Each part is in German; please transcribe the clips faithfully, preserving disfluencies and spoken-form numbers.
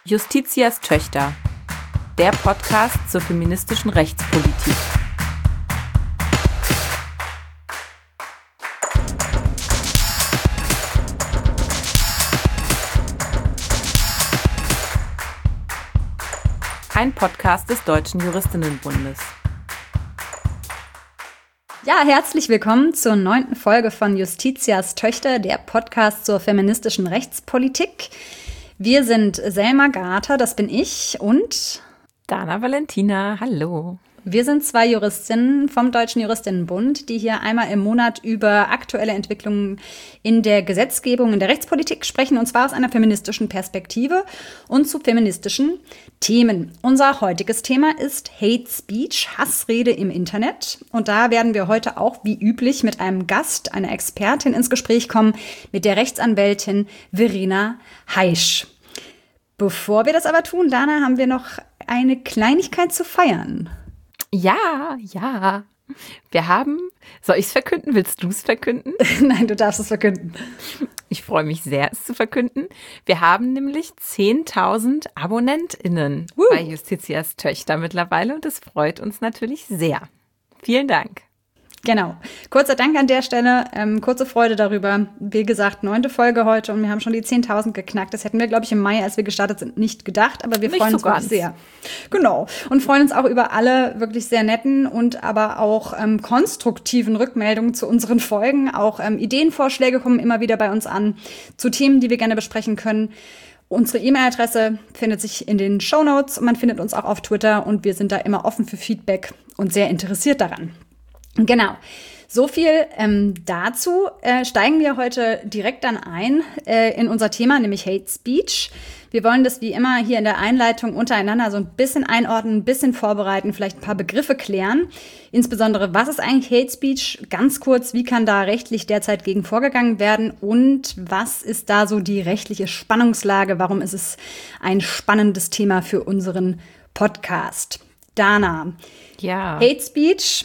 Justitias Töchter, der Podcast zur feministischen Rechtspolitik. Ein Podcast des Deutschen Juristinnenbundes. Ja, herzlich willkommen zur neunten Folge von Justitias Töchter, der Podcast zur feministischen Rechtspolitik. Wir sind Selma Garter, das bin ich, und Dana Valentina, hallo. Wir sind zwei Juristinnen vom Deutschen Juristinnenbund, die hier einmal im Monat über aktuelle Entwicklungen in der Gesetzgebung, in der Rechtspolitik sprechen, und zwar aus einer feministischen Perspektive und zu feministischen Themen. Unser heutiges Thema ist Hate Speech, Hassrede im Internet. Und da werden wir heute auch wie üblich mit einem Gast, einer Expertin ins Gespräch kommen, mit der Rechtsanwältin Verena Heisch. Bevor wir das aber tun, Dana, haben wir noch eine Kleinigkeit zu feiern. Ja, ja. Wir haben, soll ich es verkünden? Willst du es verkünden? Nein, du darfst es verkünden. Ich freue mich sehr, es zu verkünden. Wir haben nämlich zehntausend AbonnentInnen uh. bei Justitias Töchter mittlerweile und das freut uns natürlich sehr. Vielen Dank. Genau. Kurzer Dank an der Stelle, ähm, kurze Freude darüber. Wie gesagt, neunte Folge heute und wir haben schon die zehntausend geknackt. Das hätten wir, glaube ich, im Mai, als wir gestartet sind, nicht gedacht, aber wir nicht freuen so uns wirklich sehr. Genau. Und freuen uns auch über alle wirklich sehr netten und aber auch ähm, konstruktiven Rückmeldungen zu unseren Folgen. Auch ähm, Ideenvorschläge kommen immer wieder bei uns an zu Themen, die wir gerne besprechen können. Unsere E-Mail-Adresse findet sich in den Shownotes. Man findet uns auch auf Twitter und wir sind da immer offen für Feedback und sehr interessiert daran. Genau, so viel ähm, dazu. Äh, steigen wir heute direkt dann ein äh, in unser Thema, nämlich Hate Speech. Wir wollen das wie immer hier in der Einleitung untereinander so ein bisschen einordnen, ein bisschen vorbereiten, vielleicht ein paar Begriffe klären. Insbesondere, was ist eigentlich Hate Speech? Ganz kurz, wie kann da rechtlich derzeit gegen vorgegangen werden? Und was ist da so die rechtliche Spannungslage? Warum ist es ein spannendes Thema für unseren Podcast? Dana, ja. Hate Speech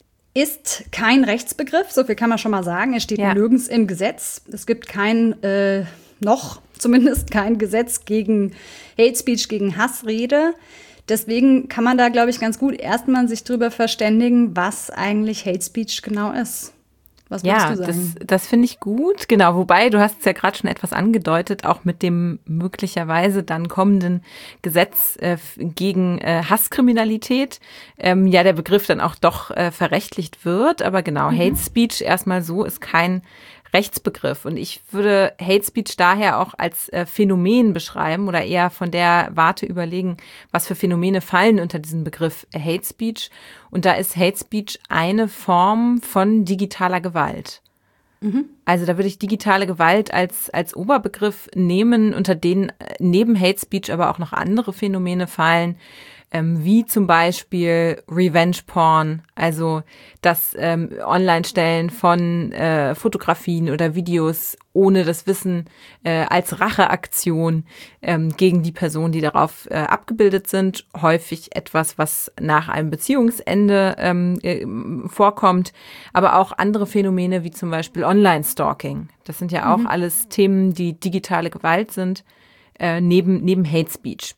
ist kein Rechtsbegriff, so viel kann man schon mal sagen. Er steht ja nirgends im Gesetz. Es gibt kein, äh, noch zumindest kein Gesetz gegen Hate Speech, gegen Hassrede. Deswegen kann man da, glaube ich, ganz gut erstmal sich drüber verständigen, was eigentlich Hate Speech genau ist. Was würdest ja, du sagen? das, das finde ich gut. Genau, wobei, du hast es ja gerade schon etwas angedeutet, auch mit dem möglicherweise dann kommenden Gesetz äh, gegen äh, Hasskriminalität, ähm, ja, der Begriff dann auch doch äh, verrechtlicht wird. Aber genau, mhm. Hate Speech erstmal so ist kein Rechtsbegriff. Und ich würde Hate Speech daher auch als äh, Phänomen beschreiben oder eher von der Warte überlegen, was für Phänomene fallen unter diesen Begriff äh, Hate Speech. Und da ist Hate Speech eine Form von digitaler Gewalt. Mhm. Also da würde ich digitale Gewalt als, als Oberbegriff nehmen, unter denen äh, neben Hate Speech aber auch noch andere Phänomene fallen, Ähm, wie zum Beispiel Revenge Porn, also das ähm, Online-Stellen von äh, Fotografien oder Videos ohne das Wissen äh, als Racheaktion ähm, gegen die Personen, die darauf äh, abgebildet sind. Häufig etwas, was nach einem Beziehungsende ähm, äh, vorkommt, aber auch andere Phänomene wie zum Beispiel Online-Stalking. Das sind ja auch mhm. alles Themen, die digitale Gewalt sind, äh, neben, neben Hate Speech.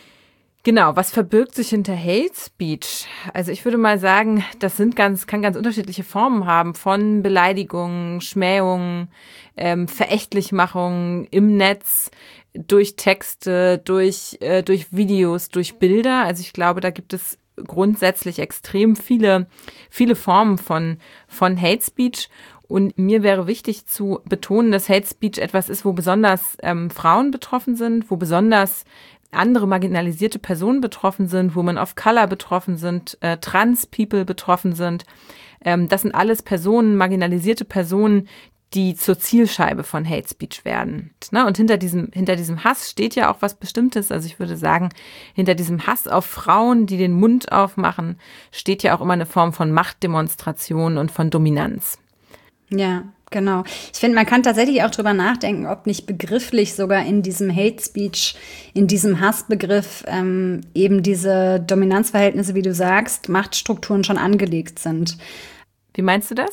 Genau, was verbirgt sich hinter Hate Speech? Also ich würde mal sagen, das sind ganz, kann ganz unterschiedliche Formen haben, von Beleidigungen, Schmähungen, ähm, Verächtlichmachung im Netz, durch Texte, durch, äh, durch Videos, durch Bilder. Also ich glaube, da gibt es grundsätzlich extrem viele, viele Formen von, von Hate Speech. Und mir wäre wichtig zu betonen, dass Hate Speech etwas ist, wo besonders ähm, Frauen betroffen sind, wo besonders andere marginalisierte Personen betroffen sind, Women of Color betroffen sind, äh, Trans-People betroffen sind. Ähm, das sind alles Personen, marginalisierte Personen, die zur Zielscheibe von Hate Speech werden. Ne? Und hinter diesem, hinter diesem Hass steht ja auch was Bestimmtes. Also ich würde sagen, hinter diesem Hass auf Frauen, die den Mund aufmachen, steht ja auch immer eine Form von Machtdemonstration und von Dominanz. Ja, genau. Ich finde, man kann tatsächlich auch drüber nachdenken, ob nicht begrifflich sogar in diesem Hate Speech, in diesem Hassbegriff ähm, eben diese Dominanzverhältnisse, wie du sagst, Machtstrukturen schon angelegt sind. Wie meinst du das?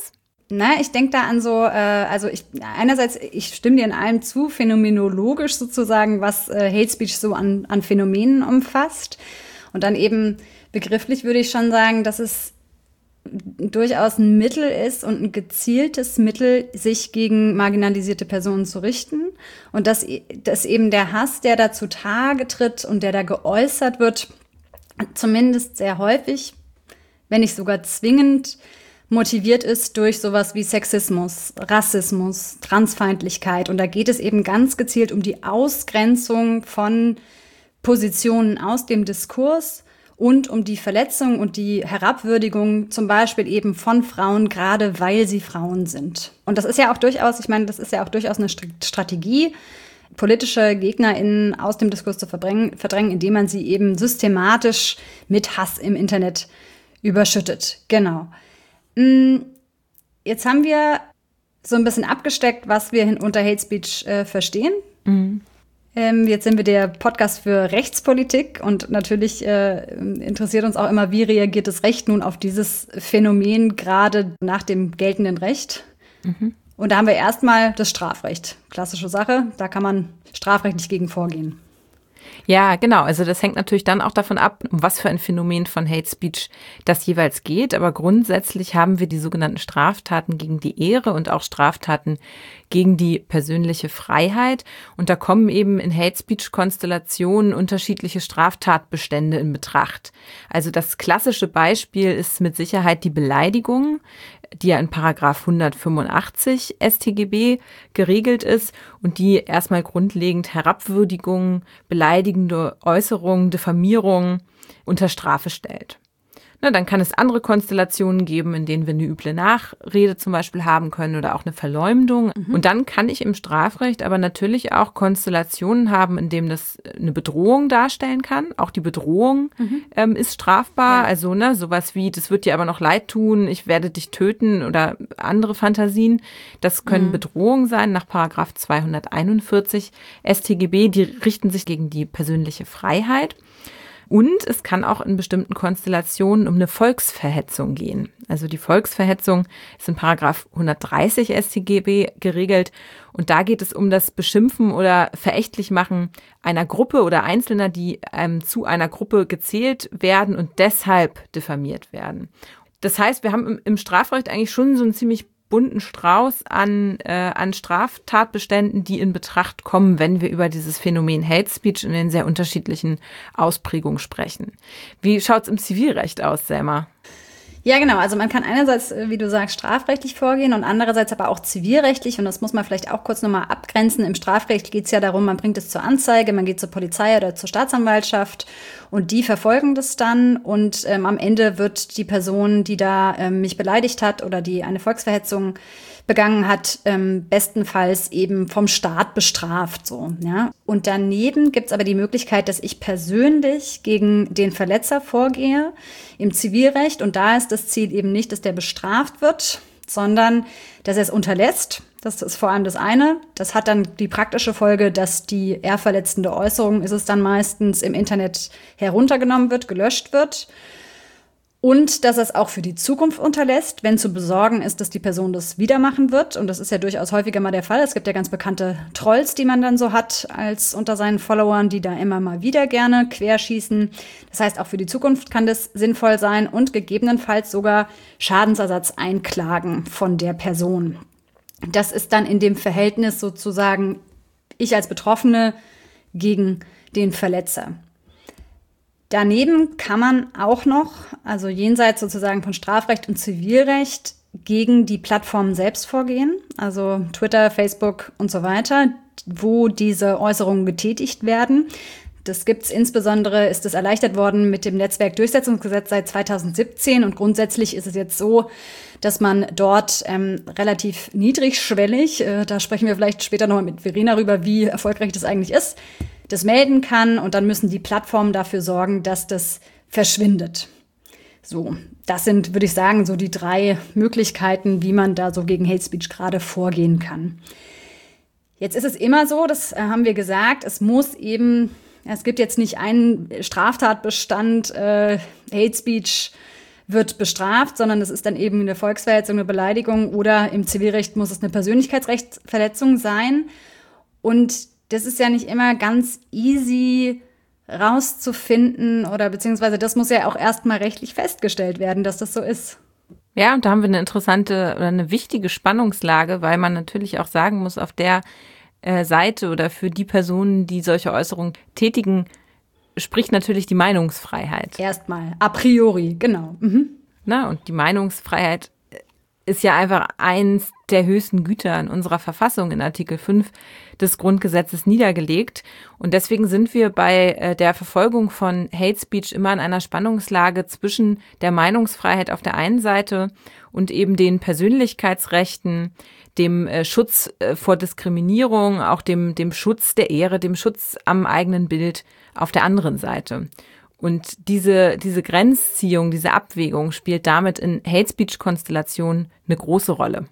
Na, ich denke da an so, äh, also ich einerseits, ich stimme dir in allem zu, phänomenologisch sozusagen, was äh, Hate Speech so an, an Phänomenen umfasst. Und dann eben begrifflich würde ich schon sagen, dass es durchaus ein Mittel ist und ein gezieltes Mittel, sich gegen marginalisierte Personen zu richten. Und dass, dass eben der Hass, der da zutage tritt und der da geäußert wird, zumindest sehr häufig, wenn nicht sogar zwingend, motiviert ist durch sowas wie Sexismus, Rassismus, Transfeindlichkeit. Und da geht es eben ganz gezielt um die Ausgrenzung von Positionen aus dem Diskurs und um die Verletzung und die Herabwürdigung zum Beispiel eben von Frauen, gerade weil sie Frauen sind. Und das ist ja auch durchaus, ich meine, das ist ja auch durchaus eine Strategie, politische GegnerInnen aus dem Diskurs zu verdrängen, verdrängen, indem man sie eben systematisch mit Hass im Internet überschüttet. Genau. Jetzt haben wir so ein bisschen abgesteckt, was wir unter Hate Speech äh, verstehen. Mhm. Ähm, jetzt sind wir der Podcast für Rechtspolitik und natürlich äh, interessiert uns auch immer, wie reagiert das Recht nun auf dieses Phänomen gerade nach dem geltenden Recht. Mhm. Und da haben wir erstmal das Strafrecht. Klassische Sache, da kann man strafrechtlich gegen vorgehen. Ja, genau. Also das hängt natürlich dann auch davon ab, um was für ein Phänomen von Hate Speech das jeweils geht. Aber grundsätzlich haben wir die sogenannten Straftaten gegen die Ehre und auch Straftaten gegen die persönliche Freiheit. Und da kommen eben in Hate Speech Konstellationen unterschiedliche Straftatbestände in Betracht. Also das klassische Beispiel ist mit Sicherheit die Beleidigung, die ja in Paragraph hundertfünfundachtzig S t G B geregelt ist und die erstmal grundlegend Herabwürdigung, beleidigende Äußerungen, Diffamierung unter Strafe stellt. Na, dann kann es andere Konstellationen geben, in denen wir eine üble Nachrede zum Beispiel haben können oder auch eine Verleumdung. Mhm. Und dann kann ich im Strafrecht aber natürlich auch Konstellationen haben, in denen das eine Bedrohung darstellen kann. Auch die Bedrohung mhm. ähm, ist strafbar. Ja. Also ne, sowas wie, das wird dir aber noch leid tun, ich werde dich töten oder andere Fantasien. Das können mhm. Bedrohungen sein nach Paragraph zweihunderteinundvierzig S t G B. Die richten sich gegen die persönliche Freiheit. Und es kann auch in bestimmten Konstellationen um eine Volksverhetzung gehen. Also die Volksverhetzung ist in Paragraph hundertdreißig S t G B geregelt. Und da geht es um das Beschimpfen oder Verächtlichmachen einer Gruppe oder Einzelner, die ähm, zu einer Gruppe gezählt werden und deshalb diffamiert werden. Das heißt, wir haben im, im Strafrecht eigentlich schon so einen ziemlich bunten Strauß an, äh, an Straftatbeständen, die in Betracht kommen, wenn wir über dieses Phänomen Hate Speech in den sehr unterschiedlichen Ausprägungen sprechen. Wie schaut's im Zivilrecht aus, Selma? Ja, genau. Also man kann einerseits, wie du sagst, strafrechtlich vorgehen und andererseits aber auch zivilrechtlich. Und das muss man vielleicht auch kurz nochmal abgrenzen. Im Strafrecht geht es ja darum, man bringt es zur Anzeige, man geht zur Polizei oder zur Staatsanwaltschaft und die verfolgen das dann. Und ähm, am Ende wird die Person, die da ähm, mich beleidigt hat oder die eine Volksverhetzung begangen hat, ähm, bestenfalls eben vom Staat bestraft. So, ja. Und daneben gibt's aber die Möglichkeit, dass ich persönlich gegen den Verletzer vorgehe im Zivilrecht. Und da ist das Ziel eben nicht, dass der bestraft wird, sondern dass er es unterlässt. Das ist vor allem das eine. Das hat dann die praktische Folge, dass die ehrverletzende Äußerung, ist es dann meistens, im Internet heruntergenommen wird, gelöscht wird. Und dass es auch für die Zukunft unterlässt, wenn zu besorgen ist, dass die Person das wieder machen wird. Und das ist ja durchaus häufiger mal der Fall. Es gibt ja ganz bekannte Trolls, die man dann so hat als unter seinen Followern, die da immer mal wieder gerne querschießen. Das heißt, auch für die Zukunft kann das sinnvoll sein und gegebenenfalls sogar Schadensersatz einklagen von der Person. Das ist dann in dem Verhältnis sozusagen ich als Betroffene gegen den Verletzer. Daneben kann man auch noch, also jenseits sozusagen von Strafrecht und Zivilrecht, gegen die Plattformen selbst vorgehen, also Twitter, Facebook und so weiter, wo diese Äußerungen getätigt werden. Das gibt's insbesondere, ist es erleichtert worden mit dem Netzwerkdurchsetzungsgesetz seit zweitausendsiebzehn und grundsätzlich ist es jetzt so, dass man dort ähm, relativ niedrigschwellig, äh, da sprechen wir vielleicht später nochmal mit Verena rüber, wie erfolgreich das eigentlich ist, das melden kann und dann müssen die Plattformen dafür sorgen, dass das verschwindet. So, das sind, würde ich sagen, so die drei Möglichkeiten, wie man da so gegen Hate Speech gerade vorgehen kann. Jetzt ist es immer so, das äh, haben wir gesagt, es muss eben, es gibt jetzt nicht einen Straftatbestand, äh, Hate Speech wird bestraft, sondern es ist dann eben eine Volksverhetzung, eine Beleidigung oder im Zivilrecht muss es eine Persönlichkeitsrechtsverletzung sein. Und das ist ja nicht immer ganz easy rauszufinden oder beziehungsweise das muss ja auch erstmal rechtlich festgestellt werden, dass das so ist. Ja, und da haben wir eine interessante oder eine wichtige Spannungslage, weil man natürlich auch sagen muss, auf der äh, Seite oder für die Personen, die solche Äußerungen tätigen, spricht natürlich die Meinungsfreiheit. Erstmal, a priori, genau. Mhm. Na, und die Meinungsfreiheit ist ja einfach eins der höchsten Güter in unserer Verfassung in Artikel fünf des Grundgesetzes niedergelegt. Und deswegen sind wir bei äh, der Verfolgung von Hate Speech immer in einer Spannungslage zwischen der Meinungsfreiheit auf der einen Seite und eben den Persönlichkeitsrechten, dem äh, Schutz äh, vor Diskriminierung, auch dem, dem Schutz der Ehre, dem Schutz am eigenen Bild auf der anderen Seite. Und diese, diese Grenzziehung, diese Abwägung spielt damit in Hate-Speech-Konstellationen eine große Rolle.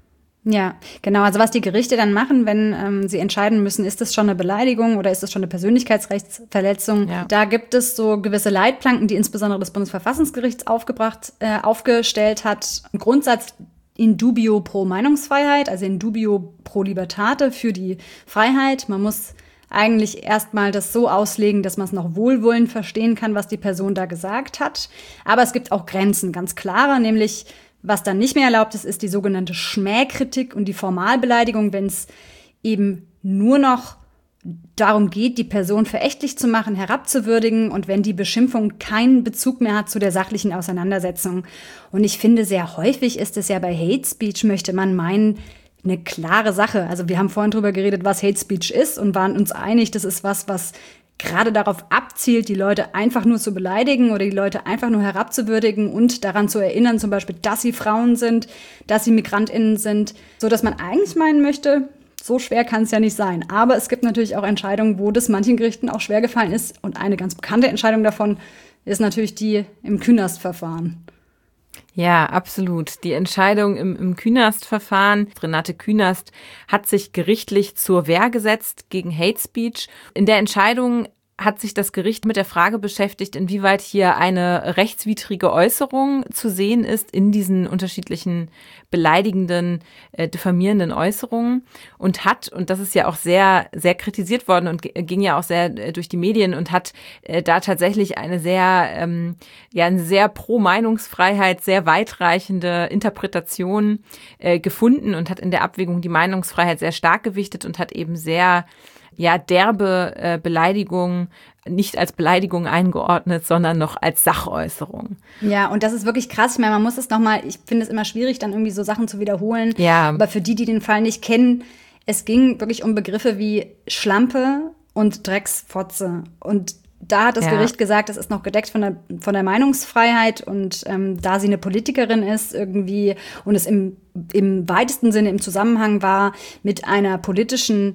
Ja, genau. Also was die Gerichte dann machen, wenn ähm, sie entscheiden müssen, ist das schon eine Beleidigung oder ist das schon eine Persönlichkeitsrechtsverletzung? Ja. Da gibt es so gewisse Leitplanken, die insbesondere das Bundesverfassungsgericht aufgebracht, äh, aufgestellt hat. Ein Grundsatz in dubio pro Meinungsfreiheit, also in dubio pro libertate für die Freiheit. Man muss eigentlich erstmal das so auslegen, dass man es noch wohlwollend verstehen kann, was die Person da gesagt hat. Aber es gibt auch Grenzen, ganz klare, nämlich was dann nicht mehr erlaubt ist, ist die sogenannte Schmähkritik und die Formalbeleidigung, wenn es eben nur noch darum geht, die Person verächtlich zu machen, herabzuwürdigen und wenn die Beschimpfung keinen Bezug mehr hat zu der sachlichen Auseinandersetzung. Und ich finde, sehr häufig ist es ja bei Hate Speech, möchte man meinen, eine klare Sache. Also wir haben vorhin drüber geredet, was Hate Speech ist und waren uns einig, das ist was, was gerade darauf abzielt, die Leute einfach nur zu beleidigen oder die Leute einfach nur herabzuwürdigen und daran zu erinnern, zum Beispiel, dass sie Frauen sind, dass sie MigrantInnen sind, so dass man eigentlich meinen möchte, so schwer kann es ja nicht sein. Aber es gibt natürlich auch Entscheidungen, wo das manchen Gerichten auch schwer gefallen ist. Und eine ganz bekannte Entscheidung davon ist natürlich die im Künast-Verfahren. Ja, absolut. Die Entscheidung im, im Künast-Verfahren. Renate Künast hat sich gerichtlich zur Wehr gesetzt gegen Hate Speech. In der Entscheidung hat sich das Gericht mit der Frage beschäftigt, inwieweit hier eine rechtswidrige Äußerung zu sehen ist in diesen unterschiedlichen beleidigenden, äh, diffamierenden Äußerungen und hat, und das ist ja auch sehr, sehr kritisiert worden und ging ja auch sehr äh, durch die Medien und hat äh, da tatsächlich eine sehr, ähm, ja, eine sehr pro Meinungsfreiheit, sehr weitreichende Interpretation äh, gefunden und hat in der Abwägung die Meinungsfreiheit sehr stark gewichtet und hat eben sehr ja, derbe äh, Beleidigung nicht als Beleidigung eingeordnet, sondern noch als Sachäußerung. Ja, und das ist wirklich krass. Ich meine, man muss es nochmal, ich finde es immer schwierig, dann irgendwie so Sachen zu wiederholen. Ja. Aber für die, die den Fall nicht kennen, es ging wirklich um Begriffe wie Schlampe und Drecksfotze. Und da hat das ja. Gericht gesagt, das ist noch gedeckt von der, von der Meinungsfreiheit. Und ähm, da sie eine Politikerin ist irgendwie und es im, im weitesten Sinne im Zusammenhang war mit einer politischen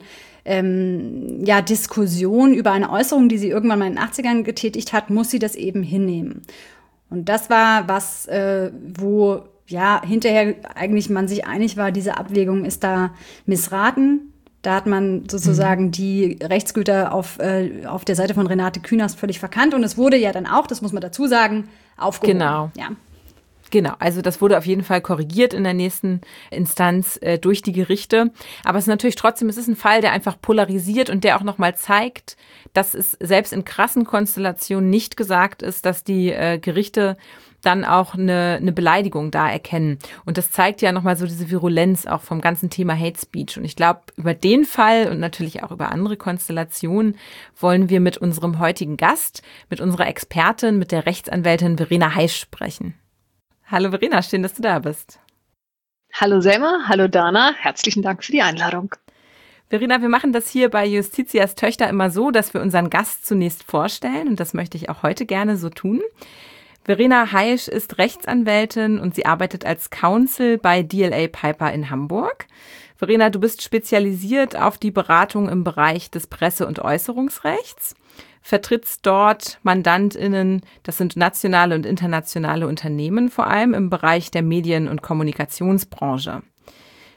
Ähm, ja, Diskussion über eine Äußerung, die sie irgendwann mal in den achtzigern getätigt hat, muss sie das eben hinnehmen. Und das war was, äh, wo ja hinterher eigentlich man sich einig war, diese Abwägung ist da missraten. Da hat man sozusagen mhm. die Rechtsgüter auf, äh, auf der Seite von Renate Künast völlig verkannt. Und es wurde ja dann auch, das muss man dazu sagen, aufgehoben. Genau. Ja. Genau, also das wurde auf jeden Fall korrigiert in der nächsten Instanz äh, durch die Gerichte. Aber es ist natürlich trotzdem, es ist ein Fall, der einfach polarisiert und der auch nochmal zeigt, dass es selbst in krassen Konstellationen nicht gesagt ist, dass die äh, Gerichte dann auch eine, eine Beleidigung da erkennen. Und das zeigt ja nochmal so diese Virulenz auch vom ganzen Thema Hate Speech. Und ich glaube, über den Fall und natürlich auch über andere Konstellationen wollen wir mit unserem heutigen Gast, mit unserer Expertin, mit der Rechtsanwältin Verena Heisch sprechen. Hallo Verena, schön, dass du da bist. Hallo Selma, hallo Dana, herzlichen Dank für die Einladung. Verena, wir machen das hier bei Justitias Töchter immer so, dass wir unseren Gast zunächst vorstellen und das möchte ich auch heute gerne so tun. Verena Heisch ist Rechtsanwältin und sie arbeitet als Counsel bei D L A Piper in Hamburg. Verena, du bist spezialisiert auf die Beratung im Bereich des Presse- und Äußerungsrechts. Vertrittst dort MandantInnen, das sind nationale und internationale Unternehmen, vor allem im Bereich der Medien- und Kommunikationsbranche.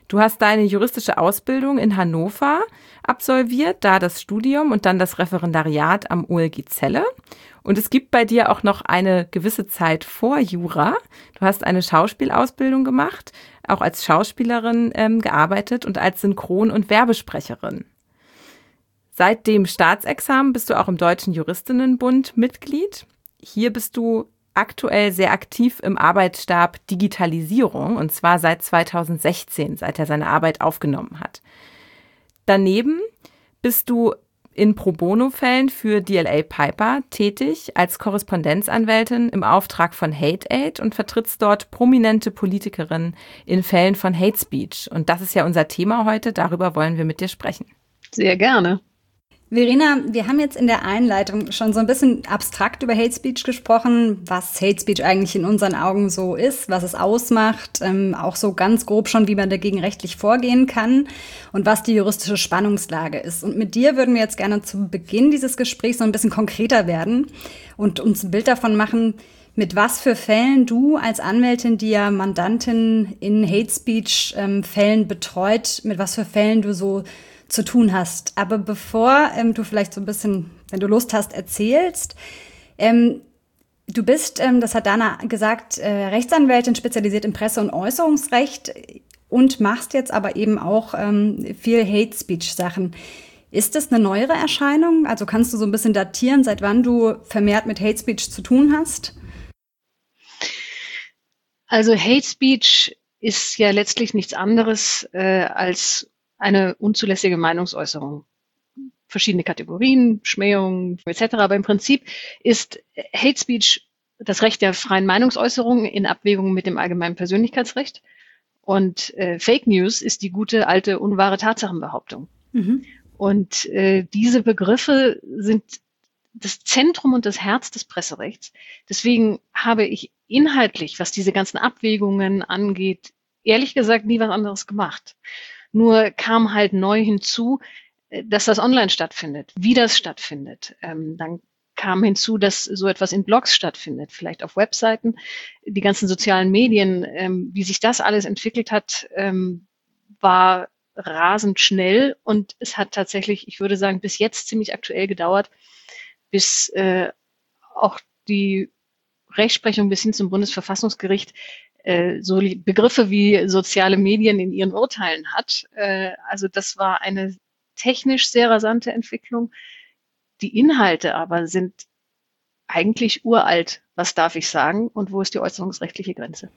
Du hast deine juristische Ausbildung in Hannover absolviert, da das Studium und dann das Referendariat am O L G Celle. Und es gibt bei dir auch noch eine gewisse Zeit vor Jura. Du hast eine Schauspielausbildung gemacht, auch als Schauspielerin ähm, gearbeitet und als Synchron- und Werbesprecherin. Seit dem Staatsexamen bist du auch im Deutschen Juristinnenbund Mitglied. Hier bist du aktuell sehr aktiv im Arbeitsstab Digitalisierung, und zwar seit zweitausendsechzehn, seit er seine Arbeit aufgenommen hat. Daneben bist du in Pro-Bono-Fällen für D L A Piper tätig als Korrespondenzanwältin im Auftrag von Hate Aid und vertrittst dort prominente Politikerinnen in Fällen von Hate Speech. Und das ist ja unser Thema heute, darüber wollen wir mit dir sprechen. Sehr gerne. Verena, wir haben jetzt in der Einleitung schon so ein bisschen abstrakt über Hate Speech gesprochen, was Hate Speech eigentlich in unseren Augen so ist, was es ausmacht, ähm, auch so ganz grob schon, wie man dagegen rechtlich vorgehen kann und was die juristische Spannungslage ist. Und mit dir würden wir jetzt gerne zu Beginn dieses Gesprächs so ein bisschen konkreter werden und uns ein Bild davon machen, mit was für Fällen du als Anwältin, die ja Mandantin in Hate Speech ähm, Fällen betreut, mit was für Fällen du so zu tun hast. Aber bevor ähm, du vielleicht so ein bisschen, wenn du Lust hast, erzählst, ähm, du bist, ähm, das hat Dana gesagt, äh, Rechtsanwältin, spezialisiert im Presse- und Äußerungsrecht und machst jetzt aber eben auch ähm, viel Hate-Speech-Sachen. Ist das eine neuere Erscheinung? Also kannst du so ein bisschen datieren, seit wann du vermehrt mit Hate-Speech zu tun hast? Also Hate-Speech ist ja letztlich nichts anderes äh, als eine unzulässige Meinungsäußerung. Verschiedene Kategorien, Schmähung et cetera. Aber im Prinzip ist Hate Speech das Recht der freien Meinungsäußerung in Abwägung mit dem allgemeinen Persönlichkeitsrecht. Und äh, Fake News ist die gute, alte, unwahre Tatsachenbehauptung. Mhm. Und äh, diese Begriffe sind das Zentrum und das Herz des Presserechts. Deswegen habe ich inhaltlich, was diese ganzen Abwägungen angeht, ehrlich gesagt nie was anderes gemacht. Nur kam halt neu hinzu, dass das online stattfindet, wie das stattfindet. Ähm, dann kam hinzu, dass so etwas in Blogs stattfindet, vielleicht auf Webseiten, die ganzen sozialen Medien, ähm, wie sich das alles entwickelt hat, ähm, war rasend schnell und es hat tatsächlich, ich würde sagen, bis jetzt ziemlich aktuell gedauert, bis äh, auch die Rechtsprechung bis hin zum Bundesverfassungsgericht so Begriffe wie soziale Medien in ihren Urteilen hat. Also das war eine technisch sehr rasante Entwicklung. Die Inhalte aber sind eigentlich uralt. Was darf ich sagen? Und wo ist die äußerungsrechtliche Grenze?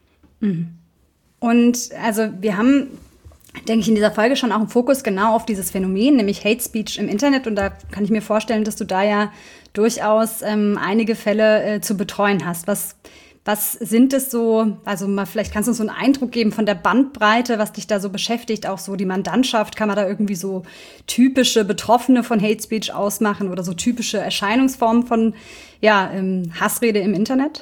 Und also wir haben, denke ich, in dieser Folge schon auch einen Fokus genau auf dieses Phänomen, nämlich Hate Speech im Internet. Und da kann ich mir vorstellen, dass du da ja durchaus ähm, einige Fälle äh, zu betreuen hast. Was Was sind es so, also mal vielleicht kannst du uns so einen Eindruck geben von der Bandbreite, was dich da so beschäftigt, auch so die Mandantschaft, kann man da irgendwie so typische Betroffene von Hate Speech ausmachen oder so typische Erscheinungsformen von ja, ähm, Hassrede im Internet?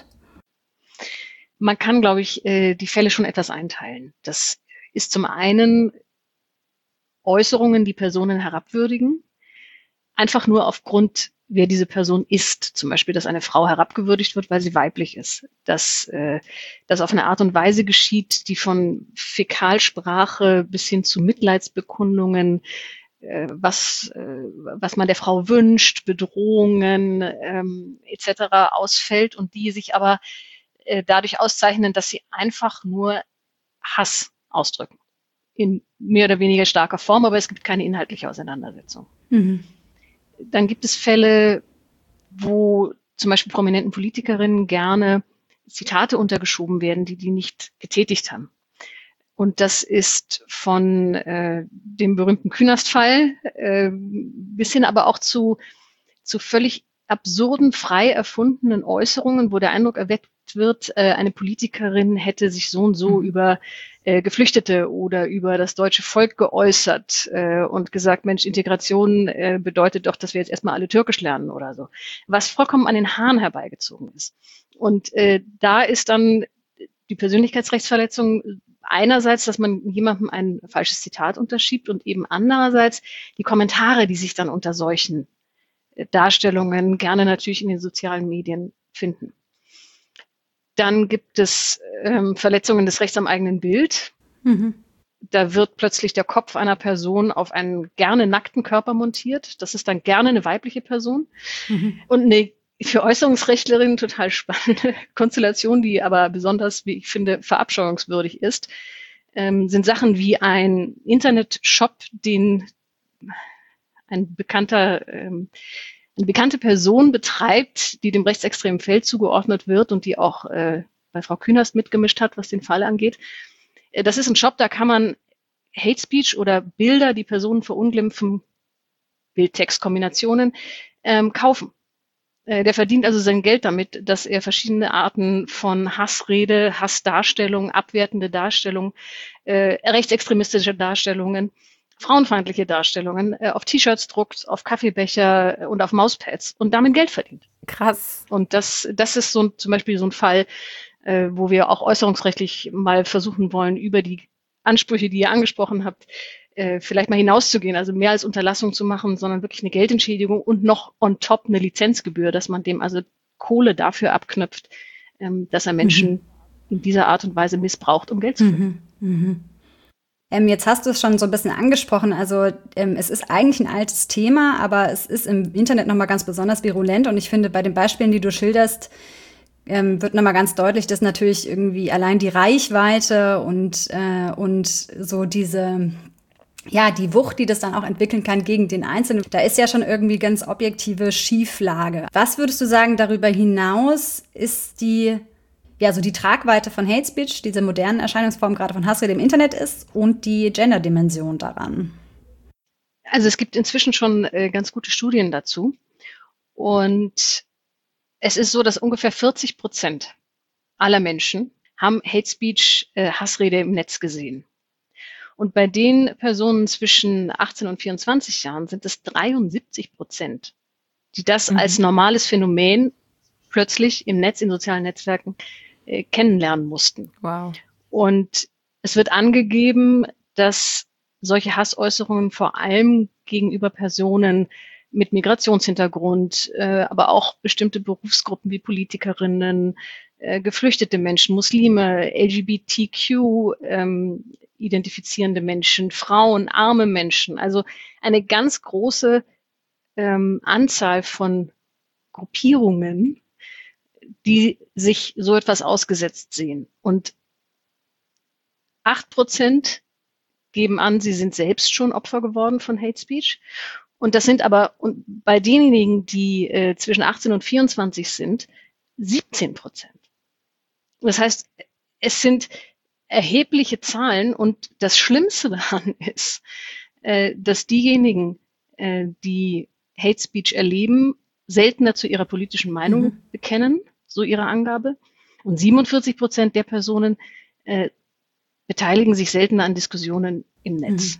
Man kann, glaube ich, äh, die Fälle schon etwas einteilen. Das ist zum einen Äußerungen, die Personen herabwürdigen, einfach nur aufgrund wer diese Person ist. Zum Beispiel, dass eine Frau herabgewürdigt wird, weil sie weiblich ist. Dass äh, das auf eine Art und Weise geschieht, die von Fäkalsprache bis hin zu Mitleidsbekundungen, äh, was, äh, was man der Frau wünscht, Bedrohungen ähm, et cetera ausfällt und die sich aber äh, dadurch auszeichnen, dass sie einfach nur Hass ausdrücken. In mehr oder weniger starker Form, aber es gibt keine inhaltliche Auseinandersetzung. Mhm. Dann gibt es Fälle, wo zum Beispiel prominenten Politikerinnen gerne Zitate untergeschoben werden, die die nicht getätigt haben. Und das ist von äh, dem berühmten Künast-Fall äh, bis hin aber auch zu, zu völlig absurden, frei erfundenen Äußerungen, wo der Eindruck erweckt wird, äh, eine Politikerin hätte sich so und so mhm. über äh, Geflüchtete oder über das deutsche Volk geäußert äh, und gesagt, Mensch, Integration äh, bedeutet doch, dass wir jetzt erstmal alle Türkisch lernen oder so. Was vollkommen an den Haaren herbeigezogen ist. Und äh, da ist dann die Persönlichkeitsrechtsverletzung einerseits, dass man jemandem ein falsches Zitat unterschiebt und eben andererseits die Kommentare, die sich dann unter solchen äh, Darstellungen gerne natürlich in den sozialen Medien finden. Dann gibt es ähm, Verletzungen des Rechts am eigenen Bild. Mhm. Da wird plötzlich der Kopf einer Person auf einen gerne nackten Körper montiert. Das ist dann gerne eine weibliche Person. Mhm. Und eine für Äußerungsrechtlerinnen total spannende Konstellation, die aber besonders, wie ich finde, verabscheuungswürdig ist, ähm, sind Sachen wie ein Internetshop, den ein bekannter, ähm, eine bekannte Person betreibt, die dem rechtsextremen Feld zugeordnet wird und die auch äh, bei Frau Künast mitgemischt hat, was den Fall angeht. Äh, das ist ein Shop, da kann man Hate Speech oder Bilder, die Personen verunglimpfen, Bild-Text-Kombinationen, ähm, kaufen. Der verdient also sein Geld damit, dass er verschiedene Arten von Hassrede, Hassdarstellung, abwertende Darstellung, äh, rechtsextremistische Darstellungen, frauenfeindliche Darstellungen äh, auf T-Shirts druckt, auf Kaffeebecher und auf Mauspads und damit Geld verdient. Krass. Und das, das ist so zum Beispiel so ein Fall, äh, wo wir auch äußerungsrechtlich mal versuchen wollen, über die Ansprüche, die ihr angesprochen habt, äh, vielleicht mal hinauszugehen, also mehr als Unterlassung zu machen, sondern wirklich eine Geldentschädigung und noch on top eine Lizenzgebühr, dass man dem also Kohle dafür abknüpft, ähm, dass er Menschen mhm. in dieser Art und Weise missbraucht, um Geld zu verdienen. Mhm. Mhm. Ähm, jetzt hast du es schon so ein bisschen angesprochen, also ähm, es ist eigentlich ein altes Thema, aber es ist im Internet nochmal ganz besonders virulent und ich finde, bei den Beispielen, die du schilderst, ähm, wird nochmal ganz deutlich, dass natürlich irgendwie allein die Reichweite und, äh, und so diese ja, die Wucht, die das dann auch entwickeln kann gegen den Einzelnen, da ist ja schon irgendwie ganz objektive Schieflage. Was würdest du sagen, darüber hinaus ist die, ja, so die Tragweite von Hate Speech, diese modernen Erscheinungsformen gerade von Hassrede im Internet ist und die Gender-Dimension daran? Also es gibt inzwischen schon äh, ganz gute Studien dazu. Und es ist so, dass ungefähr vierzig Prozent aller Menschen haben Hate Speech, äh, Hassrede im Netz gesehen. Und bei den Personen zwischen achtzehn und vierundzwanzig Jahren sind es dreiundsiebzig Prozent, die das mhm. als normales Phänomen plötzlich im Netz, in sozialen Netzwerken äh, kennenlernen mussten. Wow. Und es wird angegeben, dass solche Hassäußerungen vor allem gegenüber Personen mit Migrationshintergrund, äh, aber auch bestimmte Berufsgruppen wie Politikerinnen, äh, geflüchtete Menschen, Muslime, L G B T Q, ähm, identifizierende Menschen, Frauen, arme Menschen, also eine ganz große ähm, Anzahl von Gruppierungen, die sich so etwas ausgesetzt sehen. Und acht Prozent geben an, sie sind selbst schon Opfer geworden von Hate Speech. Und das sind aber und bei denjenigen, die äh, zwischen achtzehn und vierundzwanzig sind, siebzehn Prozent. Das heißt, es sind erhebliche Zahlen und das Schlimmste daran ist, äh, dass diejenigen, äh, die Hate Speech erleben, seltener zu ihrer politischen Meinung mhm. bekennen, so ihre Angabe. Und siebenundvierzig Prozent der Personen äh, beteiligen sich seltener an Diskussionen im Netz. Mhm.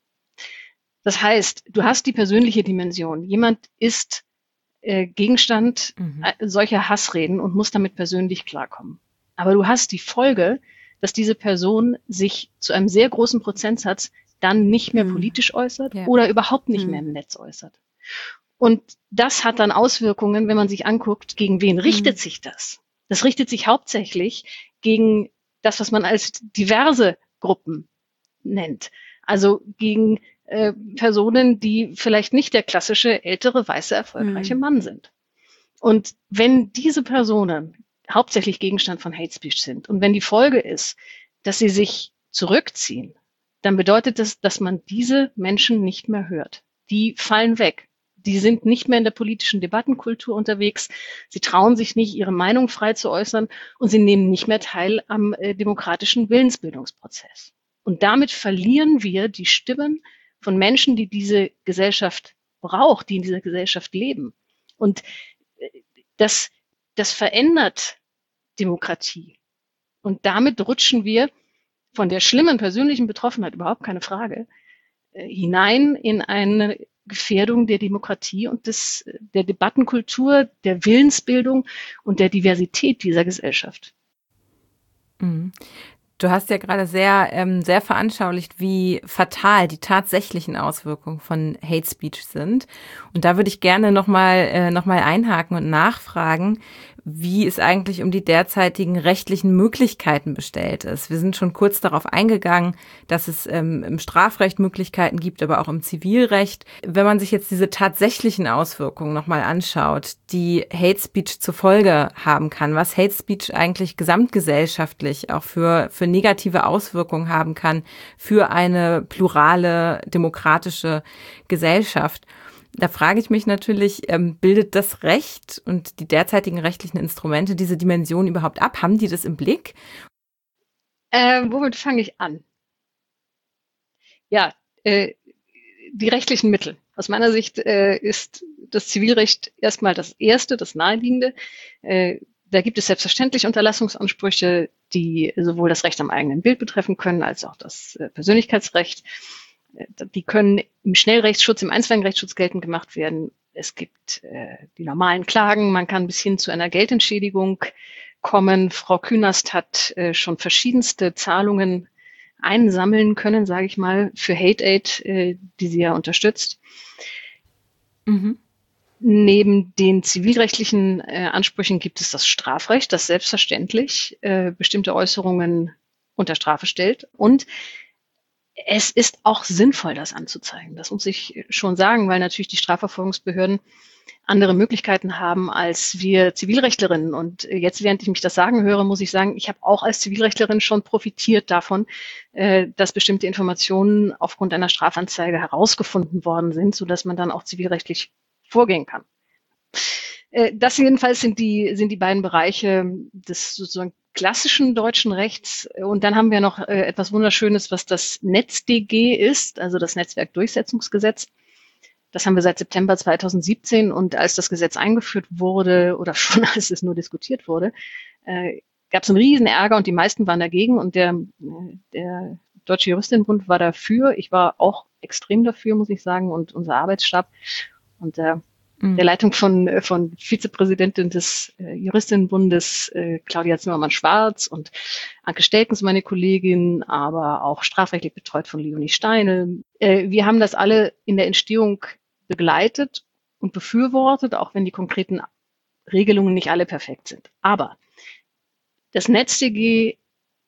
Das heißt, du hast die persönliche Dimension. Jemand ist äh, Gegenstand mhm. äh, solcher Hassreden und muss damit persönlich klarkommen. Aber du hast die Folge, dass diese Person sich zu einem sehr großen Prozentsatz dann nicht mehr mhm. politisch äußert ja. oder überhaupt nicht mhm. mehr im Netz äußert. Und das hat dann Auswirkungen, wenn man sich anguckt, gegen wen richtet mhm. sich das? Das richtet sich hauptsächlich gegen das, was man als diverse Gruppen nennt. Also gegen äh, Personen, die vielleicht nicht der klassische, ältere, weiße, erfolgreiche mhm. Mann sind. Und wenn diese Personen hauptsächlich Gegenstand von Hate Speech sind und wenn die Folge ist, dass sie sich zurückziehen, dann bedeutet das, dass man diese Menschen nicht mehr hört. Die fallen weg. Die sind nicht mehr in der politischen Debattenkultur unterwegs. Sie trauen sich nicht, ihre Meinung frei zu äußern und sie nehmen nicht mehr teil am äh, demokratischen Willensbildungsprozess. Und damit verlieren wir die Stimmen von Menschen, die diese Gesellschaft braucht, die in dieser Gesellschaft leben. Und äh, das, das verändert Demokratie. Und damit rutschen wir von der schlimmen persönlichen Betroffenheit, überhaupt keine Frage, äh, hinein in eine Gefährdung der Demokratie und des, der Debattenkultur, der Willensbildung und der Diversität dieser Gesellschaft. Mhm. Du hast ja gerade sehr, ähm, sehr veranschaulicht, wie fatal die tatsächlichen Auswirkungen von Hate Speech sind. Und da würde ich gerne nochmal äh, noch mal einhaken und nachfragen, wie es eigentlich um die derzeitigen rechtlichen Möglichkeiten bestellt ist. Wir sind schon kurz darauf eingegangen, dass es ähm, im Strafrecht Möglichkeiten gibt, aber auch im Zivilrecht. Wenn man sich jetzt diese tatsächlichen Auswirkungen nochmal anschaut, die Hate Speech zur Folge haben kann, was Hate Speech eigentlich gesamtgesellschaftlich auch für, für negative Auswirkungen haben kann für eine plurale, demokratische Gesellschaft. Da frage ich mich natürlich, ähm, bildet das Recht und die derzeitigen rechtlichen Instrumente diese Dimension überhaupt ab? Haben die das im Blick? Äh, womit fange ich an? Ja, äh, die rechtlichen Mittel. Aus meiner Sicht äh, ist das Zivilrecht erstmal das Erste, das Naheliegende. Äh, da gibt es selbstverständlich Unterlassungsansprüche, die sowohl das Recht am eigenen Bild betreffen können, als auch das äh, Persönlichkeitsrecht. Die können im Schnellrechtsschutz, im Einzelrechtsschutz geltend gemacht werden. Es gibt äh, die normalen Klagen. Man kann bis hin zu einer Geldentschädigung kommen. Frau Künast hat äh, schon verschiedenste Zahlungen einsammeln können, sage ich mal, für Hate Aid, äh, die sie ja unterstützt. Mhm. Neben den zivilrechtlichen äh, Ansprüchen gibt es das Strafrecht, das selbstverständlich äh, bestimmte Äußerungen unter Strafe stellt. Und es ist auch sinnvoll, das anzuzeigen. Das muss ich schon sagen, weil natürlich die Strafverfolgungsbehörden andere Möglichkeiten haben als wir Zivilrechtlerinnen. Und jetzt, während ich mich das sagen höre, muss ich sagen, ich habe auch als Zivilrechtlerin schon profitiert davon, dass bestimmte Informationen aufgrund einer Strafanzeige herausgefunden worden sind, sodass man dann auch zivilrechtlich vorgehen kann. Das jedenfalls sind die, sind die beiden Bereiche des sozusagen klassischen deutschen Rechts. Und dann haben wir noch äh, etwas Wunderschönes, was das NetzDG ist, also das Netzwerkdurchsetzungsgesetz. Das haben wir seit September zweitausendsiebzehn. Und als das Gesetz eingeführt wurde, oder schon als es nur diskutiert wurde, äh, gab es einen riesen Ärger und die meisten waren dagegen. Und der, der Deutsche Juristinnenbund war dafür. Ich war auch extrem dafür, muss ich sagen, und unser Arbeitsstab. Und äh, der Leitung von, von Vizepräsidentin des äh, Juristinnenbundes, äh, Claudia Zimmermann-Schwarz, und Anke Stelkens, meine Kollegin, aber auch strafrechtlich betreut von Leonie Steine. Äh, wir haben das alle in der Entstehung begleitet und befürwortet, auch wenn die konkreten Regelungen nicht alle perfekt sind. Aber das NetzDG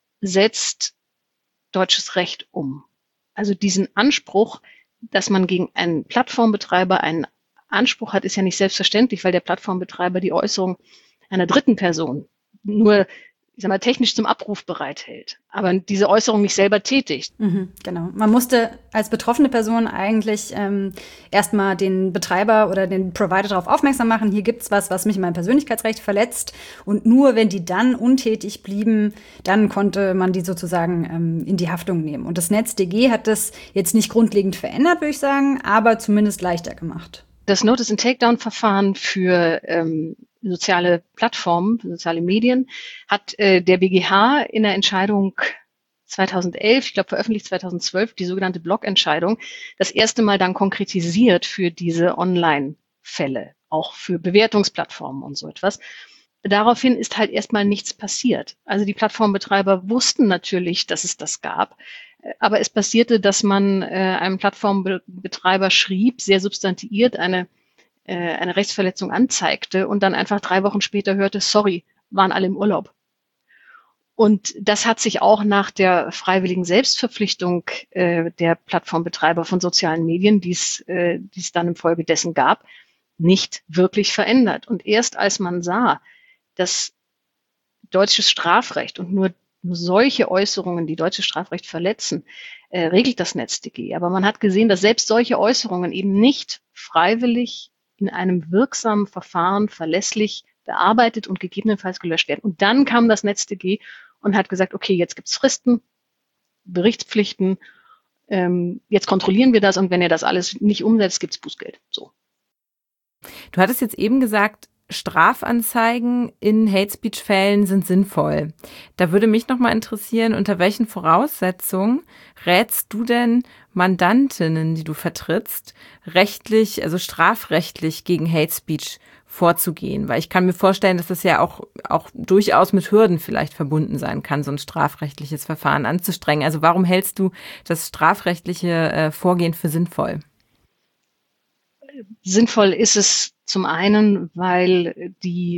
setzt deutsches Recht um. Also diesen Anspruch, dass man gegen einen Plattformbetreiber einen Anspruch hat, ist ja nicht selbstverständlich, weil der Plattformbetreiber die Äußerung einer dritten Person nur, ich sag mal, technisch zum Abruf bereithält, aber diese Äußerung nicht selber tätigt. Mhm, genau. Man musste als betroffene Person eigentlich ähm, erstmal den Betreiber oder den Provider darauf aufmerksam machen, hier gibt's was, was mich in meinem Persönlichkeitsrecht verletzt. Und nur wenn die dann untätig blieben, dann konnte man die sozusagen ähm, in die Haftung nehmen. Und das NetzDG hat das jetzt nicht grundlegend verändert, würde ich sagen, aber zumindest leichter gemacht. Das Notice- and Takedown-Verfahren für ähm, soziale Plattformen, für soziale Medien, hat äh, der B G H in der Entscheidung zweitausendelf, ich glaube veröffentlicht zweitausendzwölf, die sogenannte Blockentscheidung, das erste Mal dann konkretisiert für diese Online-Fälle, auch für Bewertungsplattformen und so etwas. Daraufhin ist halt erstmal nichts passiert. Also die Plattformbetreiber wussten natürlich, dass es das gab. Aber es passierte, dass man äh, einem Plattformbetreiber schrieb, sehr substantiiert eine, äh, eine Rechtsverletzung anzeigte und dann einfach drei Wochen später hörte, sorry, waren alle im Urlaub. Und das hat sich auch nach der freiwilligen Selbstverpflichtung äh, der Plattformbetreiber von sozialen Medien, die es äh, die es dann infolgedessen gab, nicht wirklich verändert. Und erst als man sah, dass deutsches Strafrecht und nur Nur solche Äußerungen, die deutsches Strafrecht verletzen, äh, regelt das NetzDG. Aber man hat gesehen, dass selbst solche Äußerungen eben nicht freiwillig in einem wirksamen Verfahren verlässlich bearbeitet und gegebenenfalls gelöscht werden. Und dann kam das NetzDG und hat gesagt, okay, jetzt gibt's Fristen, Berichtspflichten, ähm, jetzt kontrollieren wir das und wenn ihr das alles nicht umsetzt, gibt's Bußgeld. So. Du hattest jetzt eben gesagt, Strafanzeigen in Hate-Speech-Fällen sind sinnvoll. Da würde mich noch mal interessieren, unter welchen Voraussetzungen rätst du denn Mandantinnen, die du vertrittst, rechtlich, also strafrechtlich gegen Hate-Speech vorzugehen? Weil ich kann mir vorstellen, dass das ja auch, auch durchaus mit Hürden vielleicht verbunden sein kann, so ein strafrechtliches Verfahren anzustrengen. Also warum hältst du das strafrechtliche äh, Vorgehen für sinnvoll? Sinnvoll ist es zum einen, weil die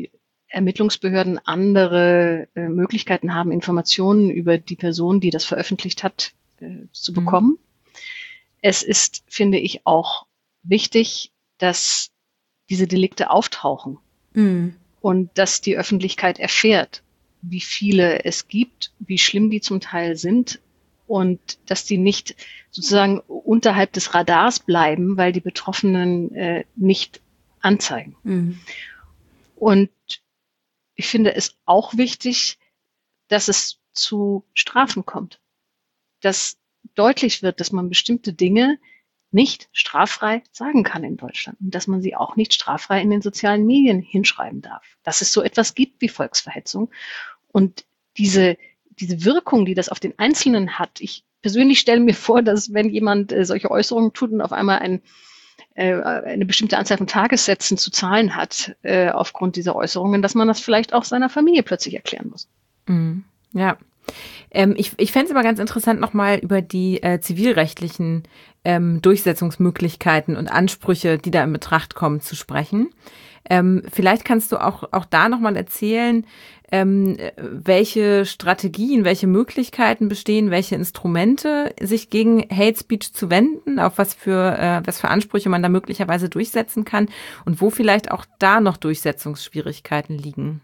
Ermittlungsbehörden andere äh, Möglichkeiten haben, Informationen über die Person, die das veröffentlicht hat, äh, zu bekommen. Mhm. Es ist, finde ich, auch wichtig, dass diese Delikte auftauchen mhm. und dass die Öffentlichkeit erfährt, wie viele es gibt, wie schlimm die zum Teil sind und dass die nicht sozusagen unterhalb des Radars bleiben, weil die Betroffenen äh, nicht anzeigen. Mhm. Und ich finde es auch wichtig, dass es zu Strafen kommt, dass deutlich wird, dass man bestimmte Dinge nicht straffrei sagen kann in Deutschland und dass man sie auch nicht straffrei in den sozialen Medien hinschreiben darf. Dass es so etwas gibt wie Volksverhetzung und diese, diese Wirkung, die das auf den Einzelnen hat. Ich persönlich stelle mir vor, dass wenn jemand äh, solche Äußerungen tut und auf einmal ein eine bestimmte Anzahl von Tagessätzen zu zahlen hat äh, aufgrund dieser Äußerungen, dass man das vielleicht auch seiner Familie plötzlich erklären muss. Mhm. Ja. Ähm, ich ich fände es immer ganz interessant, nochmal über die äh, zivilrechtlichen ähm, Durchsetzungsmöglichkeiten und Ansprüche, die da in Betracht kommen, zu sprechen. Ähm, vielleicht kannst du auch, auch da nochmal erzählen, ähm, welche Strategien, welche Möglichkeiten bestehen, welche Instrumente sich gegen Hate Speech zu wenden, auf was für, äh, was für Ansprüche man da möglicherweise durchsetzen kann und wo vielleicht auch da noch Durchsetzungsschwierigkeiten liegen.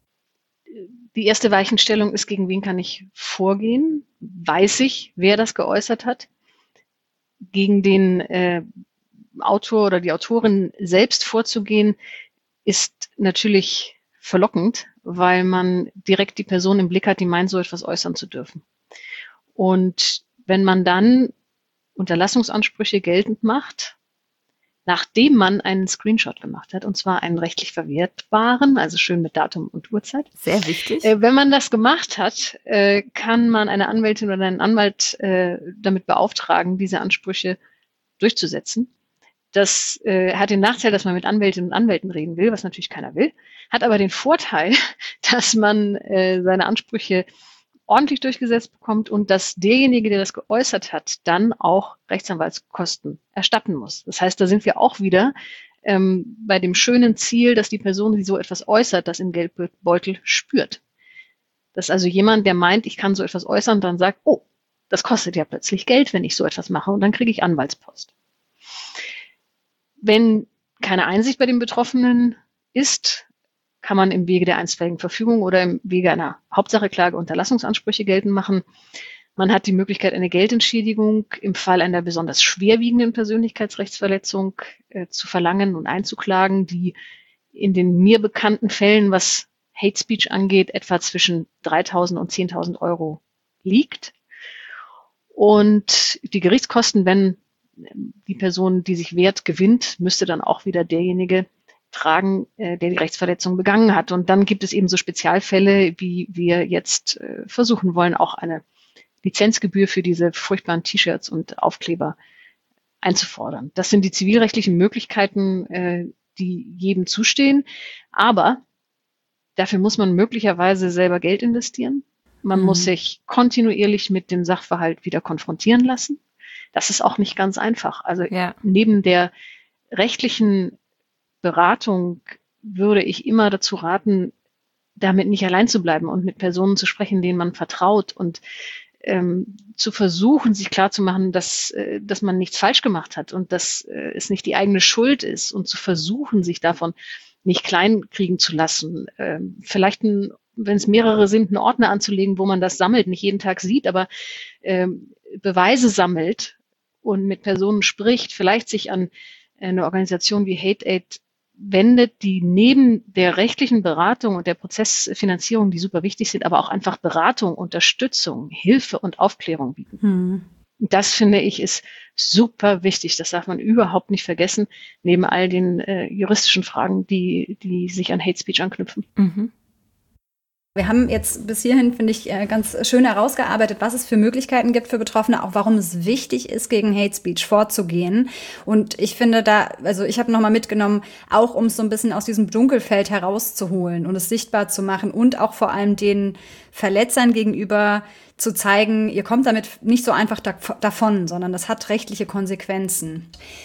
Die erste Weichenstellung ist, gegen wen kann ich vorgehen? Weiß ich, wer das geäußert hat? Gegen den äh, Autor oder die Autorin selbst vorzugehen, ist natürlich verlockend, weil man direkt die Person im Blick hat, die meint, so etwas äußern zu dürfen. Und wenn man dann Unterlassungsansprüche geltend macht, nachdem man einen Screenshot gemacht hat, und zwar einen rechtlich verwertbaren, also schön mit Datum und Uhrzeit. Sehr wichtig. Äh, wenn man das gemacht hat, äh, kann man eine Anwältin oder einen Anwalt äh, damit beauftragen, diese Ansprüche durchzusetzen. Das äh, hat den Nachteil, dass man mit Anwältinnen und Anwälten reden will, was natürlich keiner will, hat aber den Vorteil, dass man äh, seine Ansprüche ordentlich durchgesetzt bekommt und dass derjenige, der das geäußert hat, dann auch Rechtsanwaltskosten erstatten muss. Das heißt, da sind wir auch wieder ähm, bei dem schönen Ziel, dass die Person, die so etwas äußert, das im Geldbeutel spürt. Dass also jemand, der meint, ich kann so etwas äußern, dann sagt, oh, das kostet ja plötzlich Geld, wenn ich so etwas mache und dann kriege ich Anwaltspost. Wenn keine Einsicht bei den Betroffenen ist, kann man im Wege der einstweiligen Verfügung oder im Wege einer Hauptsacheklage Unterlassungsansprüche geltend machen. Man hat die Möglichkeit, eine Geldentschädigung im Fall einer besonders schwerwiegenden Persönlichkeitsrechtsverletzung äh, zu verlangen und einzuklagen, die in den mir bekannten Fällen, was Hate Speech angeht, etwa zwischen dreitausend und zehntausend Euro liegt. Und die Gerichtskosten, wenn die Person, die sich wehrt, gewinnt, müsste dann auch wieder derjenige tragen, äh, der die Rechtsverletzung begangen hat. Und dann gibt es eben so Spezialfälle, wie wir jetzt äh, versuchen wollen, auch eine Lizenzgebühr für diese furchtbaren T-Shirts und Aufkleber einzufordern. Das sind die zivilrechtlichen Möglichkeiten, äh, die jedem zustehen. Aber dafür muss man möglicherweise selber Geld investieren. Man mhm. muss sich kontinuierlich mit dem Sachverhalt wieder konfrontieren lassen. Das ist auch nicht ganz einfach. Also ja. Neben der rechtlichen Beratung würde ich immer dazu raten, damit nicht allein zu bleiben und mit Personen zu sprechen, denen man vertraut und ähm, zu versuchen, sich klarzumachen, dass, äh, dass man nichts falsch gemacht hat und dass äh, es nicht die eigene Schuld ist und zu versuchen, sich davon nicht kleinkriegen zu lassen. Ähm, vielleicht, ein, wenn es mehrere sind, einen Ordner anzulegen, wo man das sammelt, nicht jeden Tag sieht, aber ähm, Beweise sammelt und mit Personen spricht, vielleicht sich an eine Organisation wie Hate Aid wendet, die neben der rechtlichen Beratung und der Prozessfinanzierung, die super wichtig sind, aber auch einfach Beratung, Unterstützung, Hilfe und Aufklärung bieten. Hm. Das, finde ich, ist super wichtig. Das darf man überhaupt nicht vergessen, neben all den äh, juristischen Fragen, die, die sich an Hate Speech anknüpfen. Mhm. Wir haben jetzt bis hierhin, finde ich, ganz schön herausgearbeitet, was es für Möglichkeiten gibt für Betroffene, auch warum es wichtig ist, gegen Hate Speech vorzugehen. Und ich finde da, also ich habe nochmal mitgenommen, auch um es so ein bisschen aus diesem Dunkelfeld herauszuholen und es sichtbar zu machen und auch vor allem den Verletzern gegenüber zu zeigen, ihr kommt damit nicht so einfach da, davon, sondern das hat rechtliche Konsequenzen.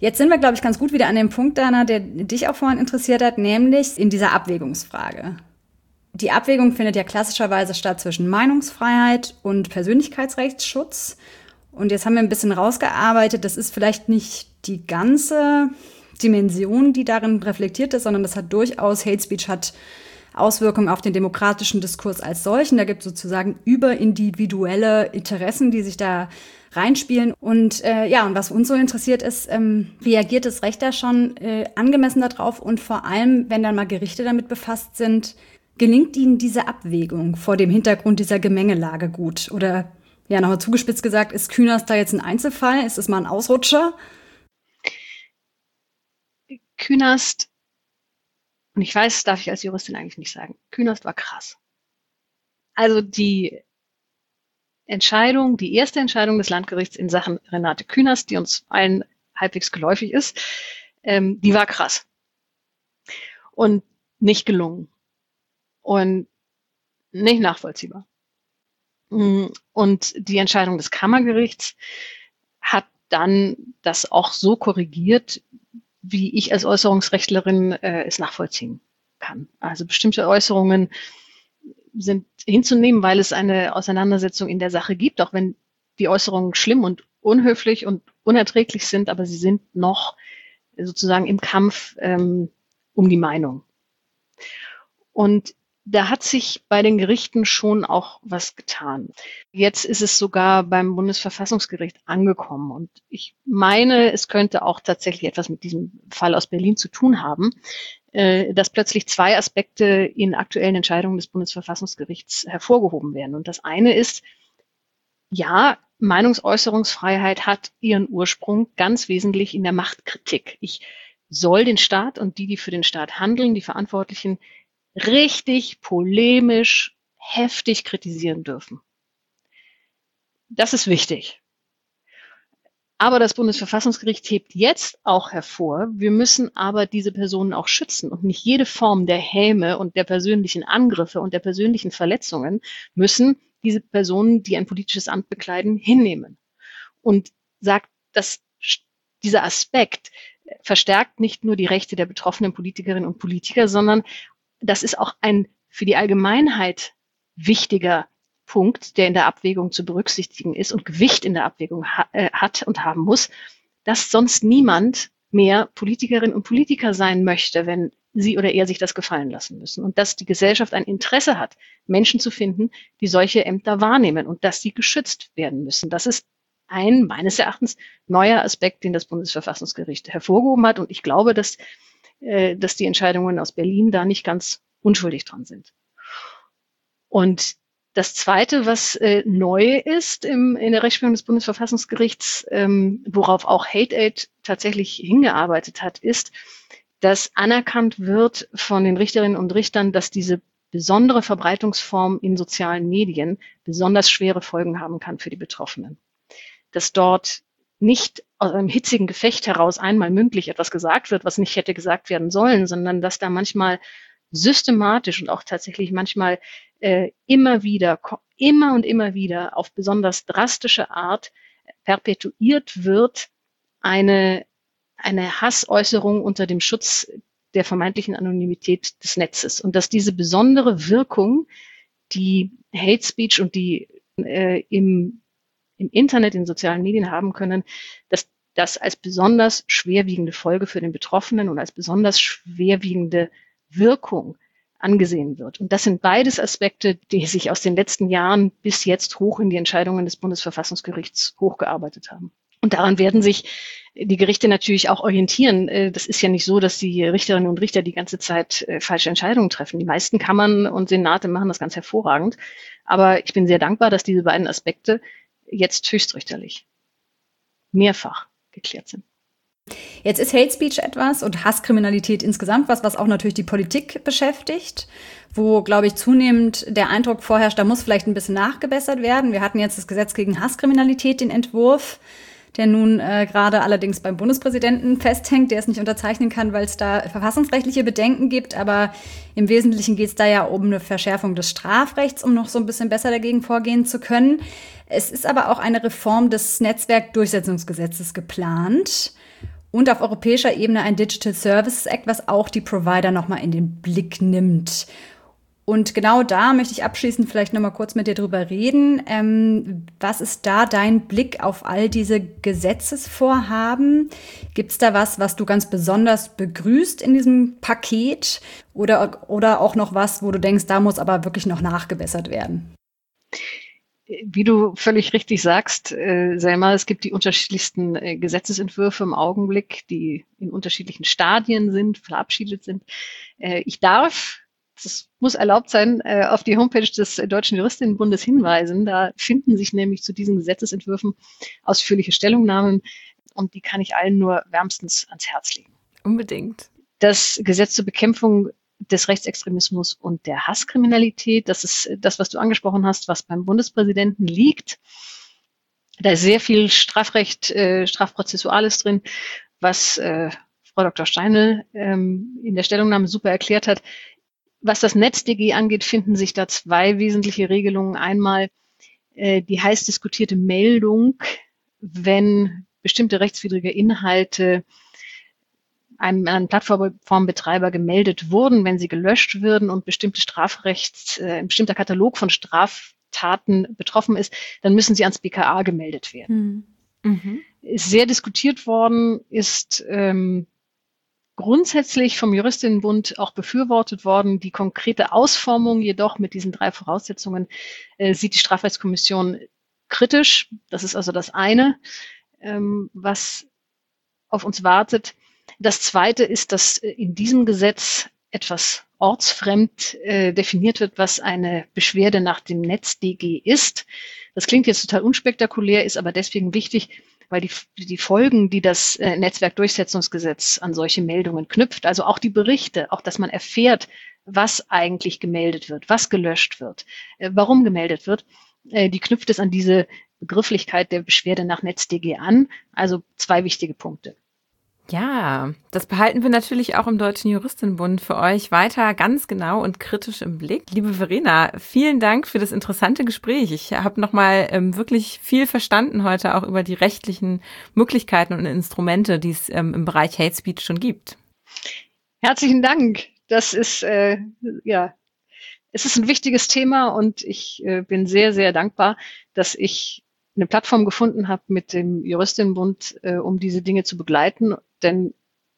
Jetzt sind wir, glaube ich, ganz gut wieder an dem Punkt, Dana, der dich auch vorhin interessiert hat, nämlich in dieser Abwägungsfrage. Die Abwägung findet ja klassischerweise statt zwischen Meinungsfreiheit und Persönlichkeitsrechtsschutz. Und jetzt haben wir ein bisschen rausgearbeitet, das ist vielleicht nicht die ganze Dimension, die darin reflektiert ist, sondern das hat durchaus, Hate Speech hat Auswirkungen auf den demokratischen Diskurs als solchen. Da gibt es sozusagen überindividuelle Interessen, die sich da reinspielen. Und äh, ja, und was uns so interessiert ist, ähm, reagiert das Recht da schon äh, angemessen darauf? Und vor allem, wenn dann mal Gerichte damit befasst sind, gelingt ihnen diese Abwägung vor dem Hintergrund dieser Gemengelage gut? Oder ja, nochmal zugespitzt gesagt, ist Künast da jetzt ein Einzelfall? Ist es mal ein Ausrutscher? Künast, und ich weiß, das darf ich als Juristin eigentlich nicht sagen, Künast war krass. Also die Entscheidung, die erste Entscheidung des Landgerichts in Sachen Renate Künast, die uns allen halbwegs geläufig ist, ähm, die war krass. Und nicht gelungen. Und nicht nachvollziehbar. Und die Entscheidung des Kammergerichts hat dann das auch so korrigiert, wie ich als Äußerungsrechtlerin äh, es nachvollziehen kann. Also bestimmte Äußerungen sind hinzunehmen, weil es eine Auseinandersetzung in der Sache gibt, auch wenn die Äußerungen schlimm und unhöflich und unerträglich sind, aber sie sind noch sozusagen im Kampf ähm, um die Meinung. Und da hat sich bei den Gerichten schon auch was getan. Jetzt ist es sogar beim Bundesverfassungsgericht angekommen. Und ich meine, es könnte auch tatsächlich etwas mit diesem Fall aus Berlin zu tun haben, äh, dass plötzlich zwei Aspekte in aktuellen Entscheidungen des Bundesverfassungsgerichts hervorgehoben werden. Und das eine ist, ja, Meinungsäußerungsfreiheit hat ihren Ursprung ganz wesentlich in der Machtkritik. Ich soll den Staat und die, die für den Staat handeln, die Verantwortlichen, richtig polemisch, heftig kritisieren dürfen. Das ist wichtig. Aber das Bundesverfassungsgericht hebt jetzt auch hervor, wir müssen aber diese Personen auch schützen und nicht jede Form der Häme und der persönlichen Angriffe und der persönlichen Verletzungen müssen diese Personen, die ein politisches Amt bekleiden, hinnehmen. Und sagt, dass dieser Aspekt verstärkt nicht nur die Rechte der betroffenen Politikerinnen und Politiker, sondern das ist auch ein für die Allgemeinheit wichtiger Punkt, der in der Abwägung zu berücksichtigen ist und Gewicht in der Abwägung ha- äh, hat und haben muss, dass sonst niemand mehr Politikerin und Politiker sein möchte, wenn sie oder er sich das gefallen lassen müssen. Und dass die Gesellschaft ein Interesse hat, Menschen zu finden, die solche Ämter wahrnehmen und dass sie geschützt werden müssen. Das ist ein meines Erachtens neuer Aspekt, den das Bundesverfassungsgericht hervorgehoben hat. Und ich glaube, dass dass die Entscheidungen aus Berlin da nicht ganz unschuldig dran sind. Und das Zweite, was äh, neu ist im, in der Rechtsprechung des Bundesverfassungsgerichts, ähm, worauf auch Hate-Aid tatsächlich hingearbeitet hat, ist, dass anerkannt wird von den Richterinnen und Richtern, dass diese besondere Verbreitungsform in sozialen Medien besonders schwere Folgen haben kann für die Betroffenen. Dass dort nicht aus einem hitzigen Gefecht heraus einmal mündlich etwas gesagt wird, was nicht hätte gesagt werden sollen, sondern dass da manchmal systematisch und auch tatsächlich manchmal äh, immer wieder, immer und immer wieder auf besonders drastische Art perpetuiert wird, eine, eine Hassäußerung unter dem Schutz der vermeintlichen Anonymität des Netzes. Und dass diese besondere Wirkung, die Hate Speech und die äh, im im Internet, in sozialen Medien haben können, dass das als besonders schwerwiegende Folge für den Betroffenen und als besonders schwerwiegende Wirkung angesehen wird. Und das sind beides Aspekte, die sich aus den letzten Jahren bis jetzt hoch in die Entscheidungen des Bundesverfassungsgerichts hochgearbeitet haben. Und daran werden sich die Gerichte natürlich auch orientieren. Das ist ja nicht so, dass die Richterinnen und Richter die ganze Zeit falsche Entscheidungen treffen. Die meisten Kammern und Senate machen das ganz hervorragend. Aber ich bin sehr dankbar, dass diese beiden Aspekte jetzt höchstrichterlich mehrfach geklärt sind. Jetzt ist Hate Speech etwas und Hasskriminalität insgesamt was, was auch natürlich die Politik beschäftigt, wo, glaube ich, zunehmend der Eindruck vorherrscht, da muss vielleicht ein bisschen nachgebessert werden. Wir hatten jetzt das Gesetz gegen Hasskriminalität, den Entwurf, der nun äh, gerade allerdings beim Bundespräsidenten festhängt, der es nicht unterzeichnen kann, weil es da verfassungsrechtliche Bedenken gibt. Aber im Wesentlichen geht es da ja um eine Verschärfung des Strafrechts, um noch so ein bisschen besser dagegen vorgehen zu können. Es ist aber auch eine Reform des Netzwerkdurchsetzungsgesetzes geplant. Und auf europäischer Ebene ein Digital Services Act, was auch die Provider nochmal in den Blick nimmt. Und genau da möchte ich abschließend vielleicht nochmal kurz mit dir drüber reden. Ähm, was ist da dein Blick auf all diese Gesetzesvorhaben? Gibt es da was, was du ganz besonders begrüßt in diesem Paket? Oder, oder auch noch was, wo du denkst, da muss aber wirklich noch nachgebessert werden? Wie du völlig richtig sagst, äh, Selma, es gibt die unterschiedlichsten äh, Gesetzesentwürfe im Augenblick, die in unterschiedlichen Stadien sind, verabschiedet sind. Äh, ich darf, das muss erlaubt sein, äh, auf die Homepage des Deutschen Juristinnenbundes hinweisen. Da finden sich nämlich zu diesen Gesetzesentwürfen ausführliche Stellungnahmen und die kann ich allen nur wärmstens ans Herz legen. Unbedingt. Das Gesetz zur Bekämpfung des Rechtsextremismus und der Hasskriminalität. Das ist das, was du angesprochen hast, was beim Bundespräsidenten liegt. Da ist sehr viel Strafrecht, äh, Strafprozessuales drin, was äh, Frau Doktor Steinl ähm, in der Stellungnahme super erklärt hat. Was das NetzDG angeht, finden sich da zwei wesentliche Regelungen. Einmal äh, die heiß diskutierte Meldung, wenn bestimmte rechtswidrige Inhalte einem, einem Plattformbetreiber gemeldet wurden, wenn sie gelöscht würden und bestimmte Strafrechts, äh, ein bestimmter Katalog von Straftaten betroffen ist, dann müssen sie ans B K A gemeldet werden. Mhm. Ist sehr diskutiert worden, ist ähm, grundsätzlich vom Juristinnenbund auch befürwortet worden. Die konkrete Ausformung jedoch mit diesen drei Voraussetzungen äh, sieht die Strafrechtskommission kritisch. Das ist also das eine, ähm, was auf uns wartet. Das Zweite ist, dass in diesem Gesetz etwas ortsfremd äh, definiert wird, was eine Beschwerde nach dem NetzDG ist. Das klingt jetzt total unspektakulär, ist aber deswegen wichtig, weil die, die Folgen, die das äh, Netzwerkdurchsetzungsgesetz an solche Meldungen knüpft, also auch die Berichte, auch dass man erfährt, was eigentlich gemeldet wird, was gelöscht wird, äh, warum gemeldet wird, äh, die knüpft es an diese Begrifflichkeit der Beschwerde nach NetzDG an. Also zwei wichtige Punkte. Ja, das behalten wir natürlich auch im Deutschen Juristinnenbund für euch weiter ganz genau und kritisch im Blick. Liebe Verena, vielen Dank für das interessante Gespräch. Ich habe nochmal ähm, wirklich viel verstanden heute auch über die rechtlichen Möglichkeiten und Instrumente, die es ähm, im Bereich Hate Speech schon gibt. Herzlichen Dank. Das ist, äh, ja, es ist ein wichtiges Thema und ich äh, bin sehr, sehr dankbar, dass ich eine Plattform gefunden habe mit dem Juristinnenbund, äh, um diese Dinge zu begleiten. Denn,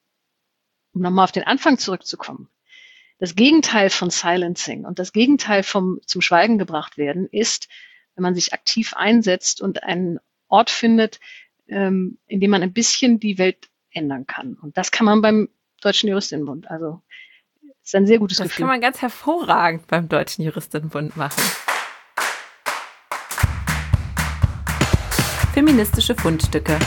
um nochmal auf den Anfang zurückzukommen, das Gegenteil von Silencing und das Gegenteil vom zum Schweigen gebracht werden ist, wenn man sich aktiv einsetzt und einen Ort findet, ähm, in dem man ein bisschen die Welt ändern kann. Und das kann man beim Deutschen Juristinnenbund. Also, ist ein sehr gutes das Gefühl. Das kann man ganz hervorragend beim Deutschen Juristinnenbund machen. Feministische Fundstücke.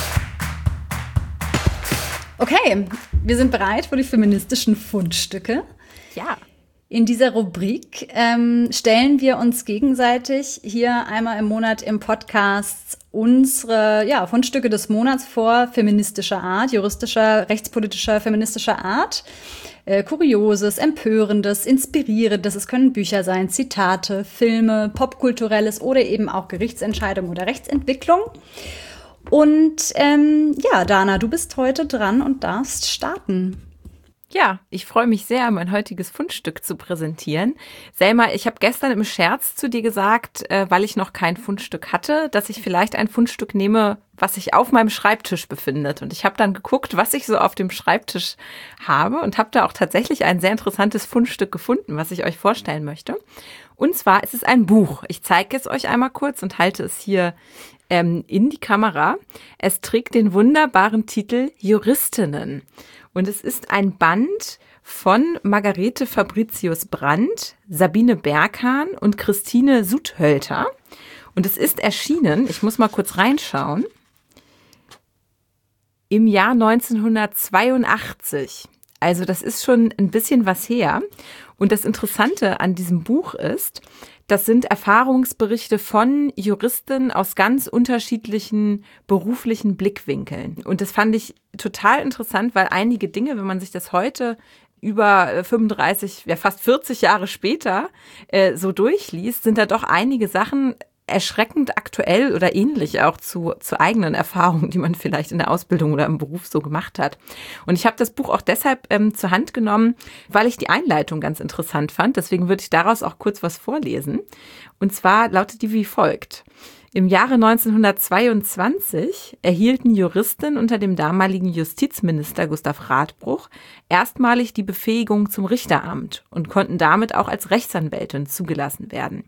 Okay, wir sind bereit für die feministischen Fundstücke. Ja. In dieser Rubrik ähm, stellen wir uns gegenseitig hier einmal im Monat im Podcast unsere ja, Fundstücke des Monats vor, feministischer Art, juristischer, rechtspolitischer, feministischer Art. Äh, Kurioses, Empörendes, Inspirierendes. Es können Bücher sein, Zitate, Filme, Popkulturelles oder eben auch Gerichtsentscheidungen oder Rechtsentwicklung. Und ähm, ja, Dana, du bist heute dran und darfst starten. Ja, ich freue mich sehr, mein heutiges Fundstück zu präsentieren. Selma, ich habe gestern im Scherz zu dir gesagt, äh, weil ich noch kein Fundstück hatte, dass ich vielleicht ein Fundstück nehme, was sich auf meinem Schreibtisch befindet. Und ich habe dann geguckt, was ich so auf dem Schreibtisch habe und habe da auch tatsächlich ein sehr interessantes Fundstück gefunden, was ich euch vorstellen möchte. Und zwar ist es ein Buch. Ich zeige es euch einmal kurz und halte es hier ähm, in die Kamera. Es trägt den wunderbaren Titel Juristinnen. Und es ist ein Band von Margarete Fabricius-Brandt, Sabine Berghahn und Christine Sudhölter. Und es ist erschienen, ich muss mal kurz reinschauen, im Jahr neunzehnhundertzweiundachtzig. Also das ist schon ein bisschen was her. Und das Interessante an diesem Buch ist, das sind Erfahrungsberichte von Juristen aus ganz unterschiedlichen beruflichen Blickwinkeln. Und das fand ich total interessant, weil einige Dinge, wenn man sich das heute über fünfunddreißig, ja fast vierzig Jahre später äh, so durchliest, sind da doch einige Sachen erschreckend aktuell oder ähnlich auch zu, zu eigenen Erfahrungen, die man vielleicht in der Ausbildung oder im Beruf so gemacht hat. Und ich habe das Buch auch deshalb ähm, zur Hand genommen, weil ich die Einleitung ganz interessant fand. Deswegen würde ich daraus auch kurz was vorlesen. Und zwar lautet die wie folgt. Im Jahre neunzehnhundertzweiundzwanzig erhielten Juristen unter dem damaligen Justizminister Gustav Radbruch erstmalig die Befähigung zum Richteramt und konnten damit auch als Rechtsanwältin zugelassen werden.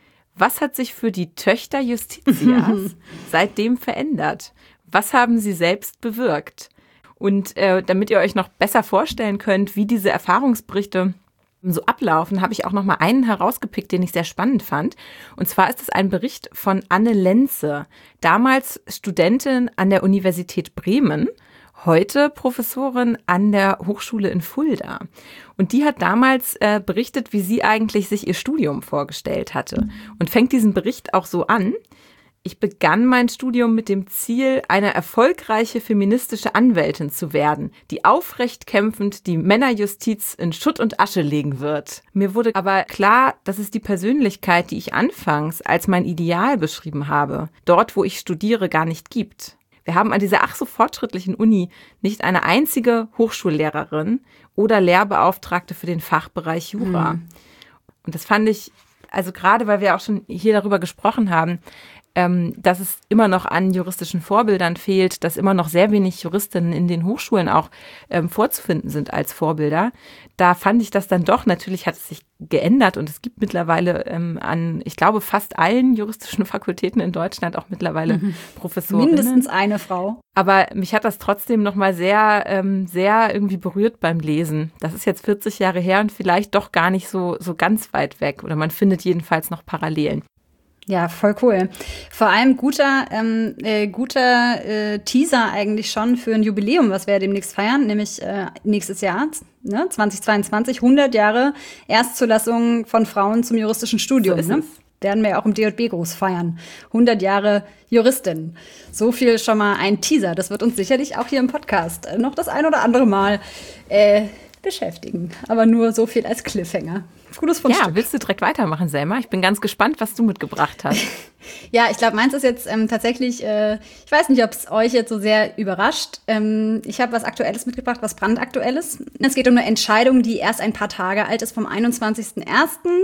Was hat sich für die Töchter Justitias seitdem verändert? Was haben sie selbst bewirkt? Und äh, damit ihr euch noch besser vorstellen könnt, wie diese Erfahrungsberichte so ablaufen, habe ich auch noch mal einen herausgepickt, den ich sehr spannend fand. Und zwar ist es ein Bericht von Anne Lenze, damals Studentin an der Universität Bremen, heute Professorin an der Hochschule in Fulda. Und die hat damals äh, berichtet, wie sie eigentlich sich ihr Studium vorgestellt hatte. Und fängt diesen Bericht auch so an. Ich begann mein Studium mit dem Ziel, eine erfolgreiche feministische Anwältin zu werden, die aufrecht kämpfend die Männerjustiz in Schutt und Asche legen wird. Mir wurde aber klar, dass es die Persönlichkeit, die ich anfangs als mein Ideal beschrieben habe, dort, wo ich studiere, gar nicht gibt. Wir haben an dieser ach so fortschrittlichen Uni nicht eine einzige Hochschullehrerin oder Lehrbeauftragte für den Fachbereich Jura. Mhm. Und das fand ich, also gerade weil wir auch schon hier darüber gesprochen haben, Ähm, dass es immer noch an juristischen Vorbildern fehlt, dass immer noch sehr wenig Juristinnen in den Hochschulen auch ähm, vorzufinden sind als Vorbilder. Da fand ich das dann doch, natürlich hat es sich geändert und es gibt mittlerweile ähm, an, ich glaube, fast allen juristischen Fakultäten in Deutschland auch mittlerweile mhm. Professorinnen. Mindestens eine Frau. Aber mich hat das trotzdem nochmal sehr, ähm, sehr irgendwie berührt beim Lesen. Das ist jetzt vierzig Jahre her und vielleicht doch gar nicht so, so ganz weit weg oder man findet jedenfalls noch Parallelen. Ja, voll cool. Vor allem guter, ähm, äh, guter äh, Teaser eigentlich schon für ein Jubiläum, was wir ja demnächst feiern, nämlich äh, nächstes Jahr, ne, zweitausendzweiundzwanzig, hundert Jahre Erstzulassung von Frauen zum juristischen Studium. So ist ne? es. Werden wir ja auch im D J B groß feiern. hundert Jahre Juristin. So viel schon mal ein Teaser. Das wird uns sicherlich auch hier im Podcast äh, noch das ein oder andere Mal äh, beschäftigen. Aber nur so viel als Cliffhanger. Gutes Fundstück. Ja, willst du direkt weitermachen, Selma? Ich bin ganz gespannt, was du mitgebracht hast. Ja, ich glaube, meins ist jetzt ähm, tatsächlich, äh, ich weiß nicht, ob es euch jetzt so sehr überrascht. Ähm, ich habe was Aktuelles mitgebracht, was brandaktuelles. Es geht um eine Entscheidung, die erst ein paar Tage alt ist, vom einundzwanzigsten ersten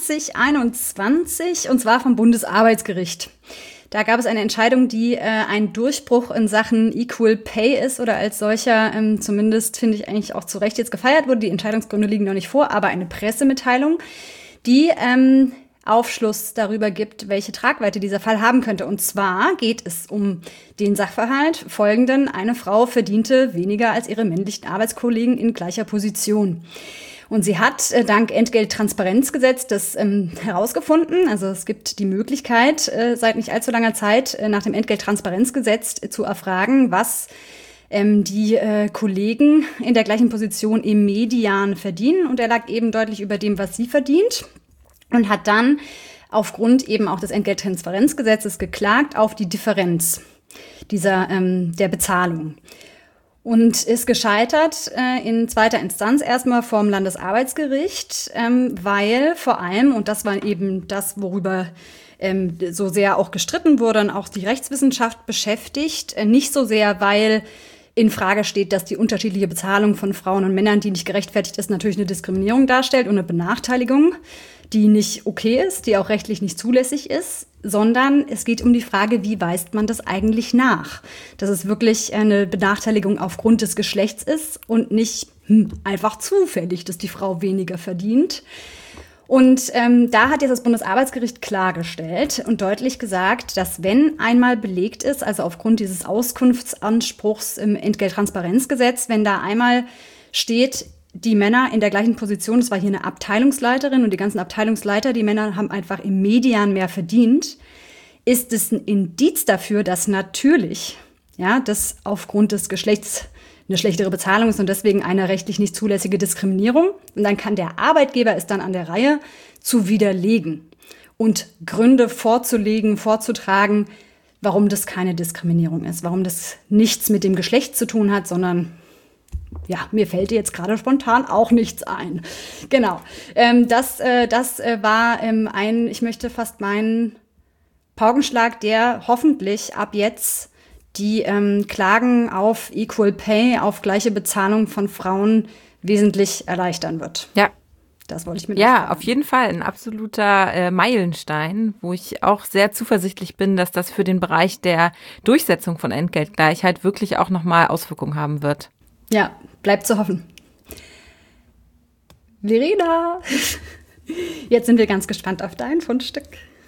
zweitausendeinundzwanzig, und zwar vom Bundesarbeitsgericht. Da gab es eine Entscheidung, die äh, ein Durchbruch in Sachen Equal Pay ist oder als solcher ähm, zumindest, finde ich, eigentlich auch zu Recht jetzt gefeiert wurde. Die Entscheidungsgründe liegen noch nicht vor, aber eine Pressemitteilung, die ähm, Aufschluss darüber gibt, welche Tragweite dieser Fall haben könnte. Und zwar geht es um den Sachverhalt folgenden: Eine Frau verdiente weniger als ihre männlichen Arbeitskollegen in gleicher Position. Und sie hat äh, dank Entgelttransparenzgesetz das ähm, herausgefunden. Also es gibt die Möglichkeit, äh, seit nicht allzu langer Zeit äh, nach dem Entgelttransparenzgesetz äh, zu erfragen, was ähm, die äh, Kollegen in der gleichen Position im Median verdienen. Und er lag eben deutlich über dem, was sie verdient. Und hat dann aufgrund eben auch des Entgelttransparenzgesetzes geklagt auf die Differenz dieser ähm, der Bezahlung. Und ist gescheitert äh, in zweiter Instanz erstmal vorm Landesarbeitsgericht, ähm, weil vor allem, und das war eben das, worüber ähm, so sehr auch gestritten wurde und auch die Rechtswissenschaft beschäftigt, äh, nicht so sehr, weil in Frage steht, dass die unterschiedliche Bezahlung von Frauen und Männern, die nicht gerechtfertigt ist, natürlich eine Diskriminierung darstellt und eine Benachteiligung, die nicht okay ist, die auch rechtlich nicht zulässig ist, sondern es geht um die Frage, wie weist man das eigentlich nach? Dass es wirklich eine Benachteiligung aufgrund des Geschlechts ist und nicht hm, einfach zufällig, dass die Frau weniger verdient. Und ähm, da hat jetzt das Bundesarbeitsgericht klargestellt und deutlich gesagt, dass wenn einmal belegt ist, also aufgrund dieses Auskunftsanspruchs im Entgelttransparenzgesetz, wenn da einmal steht, die Männer in der gleichen Position, das war hier eine Abteilungsleiterin und die ganzen Abteilungsleiter, die Männer haben einfach im Median mehr verdient, ist es ein Indiz dafür, dass natürlich, ja, das aufgrund des Geschlechts eine schlechtere Bezahlung ist und deswegen eine rechtlich nicht zulässige Diskriminierung. Und dann kann der Arbeitgeber es dann an der Reihe zu widerlegen und Gründe vorzulegen, vorzutragen, warum das keine Diskriminierung ist, warum das nichts mit dem Geschlecht zu tun hat, sondern ja, mir fällt jetzt gerade spontan auch nichts ein. Genau, ähm, das, äh, das äh, war ähm, ein, ich möchte fast meinen, Paukenschlag, der hoffentlich ab jetzt die ähm, Klagen auf Equal Pay, auf gleiche Bezahlung von Frauen wesentlich erleichtern wird. Ja. Das wollte ich mir Ja, fragen. auf jeden Fall ein absoluter äh, Meilenstein, wo ich auch sehr zuversichtlich bin, dass das für den Bereich der Durchsetzung von Entgeltgleichheit wirklich auch nochmal Auswirkungen haben wird. Ja, bleibt zu hoffen. Verena, jetzt sind wir ganz gespannt auf dein Fundstück.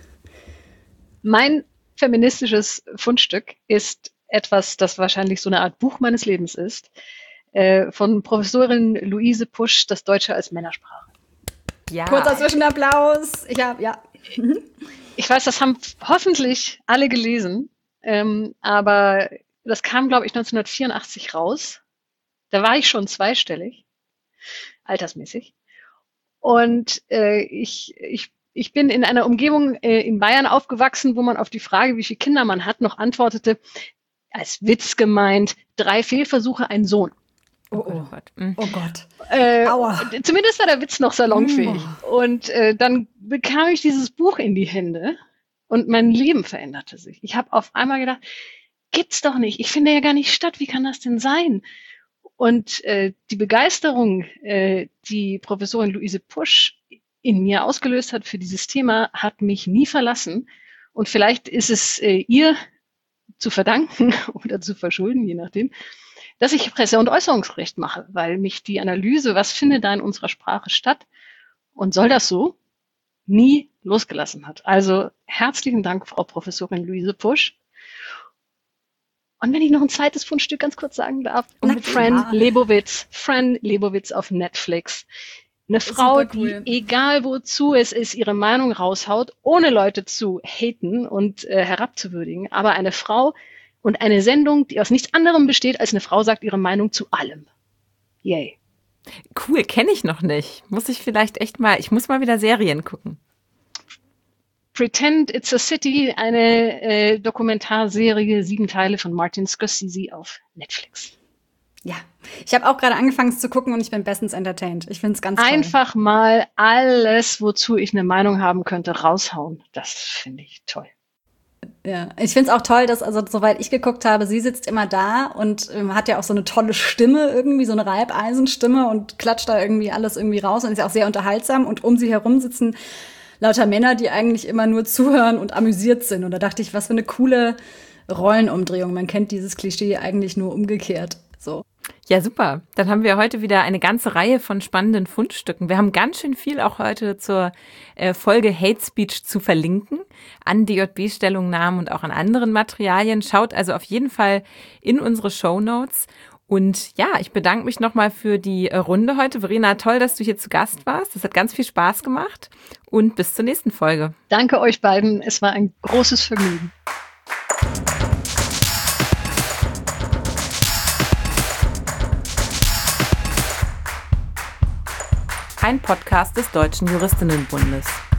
Mein feministisches Fundstück ist etwas, das wahrscheinlich so eine Art Buch meines Lebens ist, äh, von Professorin Luise Pusch, das Deutsche als Männersprache. Ja. Kurzer Zwischenapplaus. Ich habe, ja. Ich weiß, das haben hoffentlich alle gelesen, ähm, aber das kam, glaube ich, neunzehnhundertvierundachtzig raus. Da war ich schon zweistellig, altersmäßig. Und äh, ich, ich, ich bin in einer Umgebung äh, in Bayern aufgewachsen, wo man auf die Frage, wie viele Kinder man hat, noch antwortete, als Witz gemeint, drei Fehlversuche, ein Sohn. Oh, oh Gott. Mhm. Oh Gott. Äh, zumindest war der Witz noch salonfähig. Oh. Und äh, dann bekam ich dieses Buch in die Hände und mein Leben veränderte sich. Ich habe auf einmal gedacht, gibt's doch nicht. Ich finde ja gar nicht statt. Wie kann das denn sein? Und äh, die Begeisterung, äh, die Professorin Luise Pusch in mir ausgelöst hat für dieses Thema, hat mich nie verlassen. Und vielleicht ist es äh, ihr zu verdanken oder zu verschulden, je nachdem, dass ich Presse- und Äußerungsrecht mache, weil mich die Analyse, was findet da in unserer Sprache statt und soll das so, nie losgelassen hat. Also herzlichen Dank, Frau Professorin Luise Pusch. Und wenn ich noch ein zweites Fundstück ganz kurz sagen darf, mit Fran Lebowitz, Fran Lebowitz auf Netflix. Eine Frau, cool. die, egal wozu es ist, ihre Meinung raushaut, ohne Leute zu haten und äh, herabzuwürdigen, aber eine Frau, und eine Sendung, die aus nichts anderem besteht, als eine Frau sagt ihre Meinung zu allem. Yay. Cool, kenne ich noch nicht. Muss ich vielleicht echt mal, ich muss mal wieder Serien gucken. Pretend It's a City, eine äh, Dokumentarserie, sieben Teile von Martin Scorsese auf Netflix. Ja, ich habe auch gerade angefangen es zu gucken und ich bin bestens entertained. Ich finde es ganz toll. Einfach mal alles, wozu ich eine Meinung haben könnte, raushauen. Das finde ich toll. Ja, ich finde es auch toll, dass, also soweit ich geguckt habe, sie sitzt immer da und ähm, hat ja auch so eine tolle Stimme irgendwie, so eine Reibeisenstimme und klatscht da irgendwie alles irgendwie raus und ist ja auch sehr unterhaltsam und um sie herum sitzen lauter Männer, die eigentlich immer nur zuhören und amüsiert sind. Und da dachte ich, was für eine coole Rollenumdrehung. Man kennt dieses Klischee eigentlich nur umgekehrt. So. Ja, super. Dann haben wir heute wieder eine ganze Reihe von spannenden Fundstücken. Wir haben ganz schön viel auch heute zur äh, Folge Hate Speech zu verlinken, an D J B-Stellungnahmen und auch an anderen Materialien. Schaut also auf jeden Fall in unsere Shownotes. Und ja, ich bedanke mich nochmal für die äh, Runde heute. Verena, toll, dass du hier zu Gast warst. Das hat ganz viel Spaß gemacht. Und bis zur nächsten Folge. Danke euch beiden. Es war ein großes Vergnügen. Ein Podcast des Deutschen Juristinnenbundes.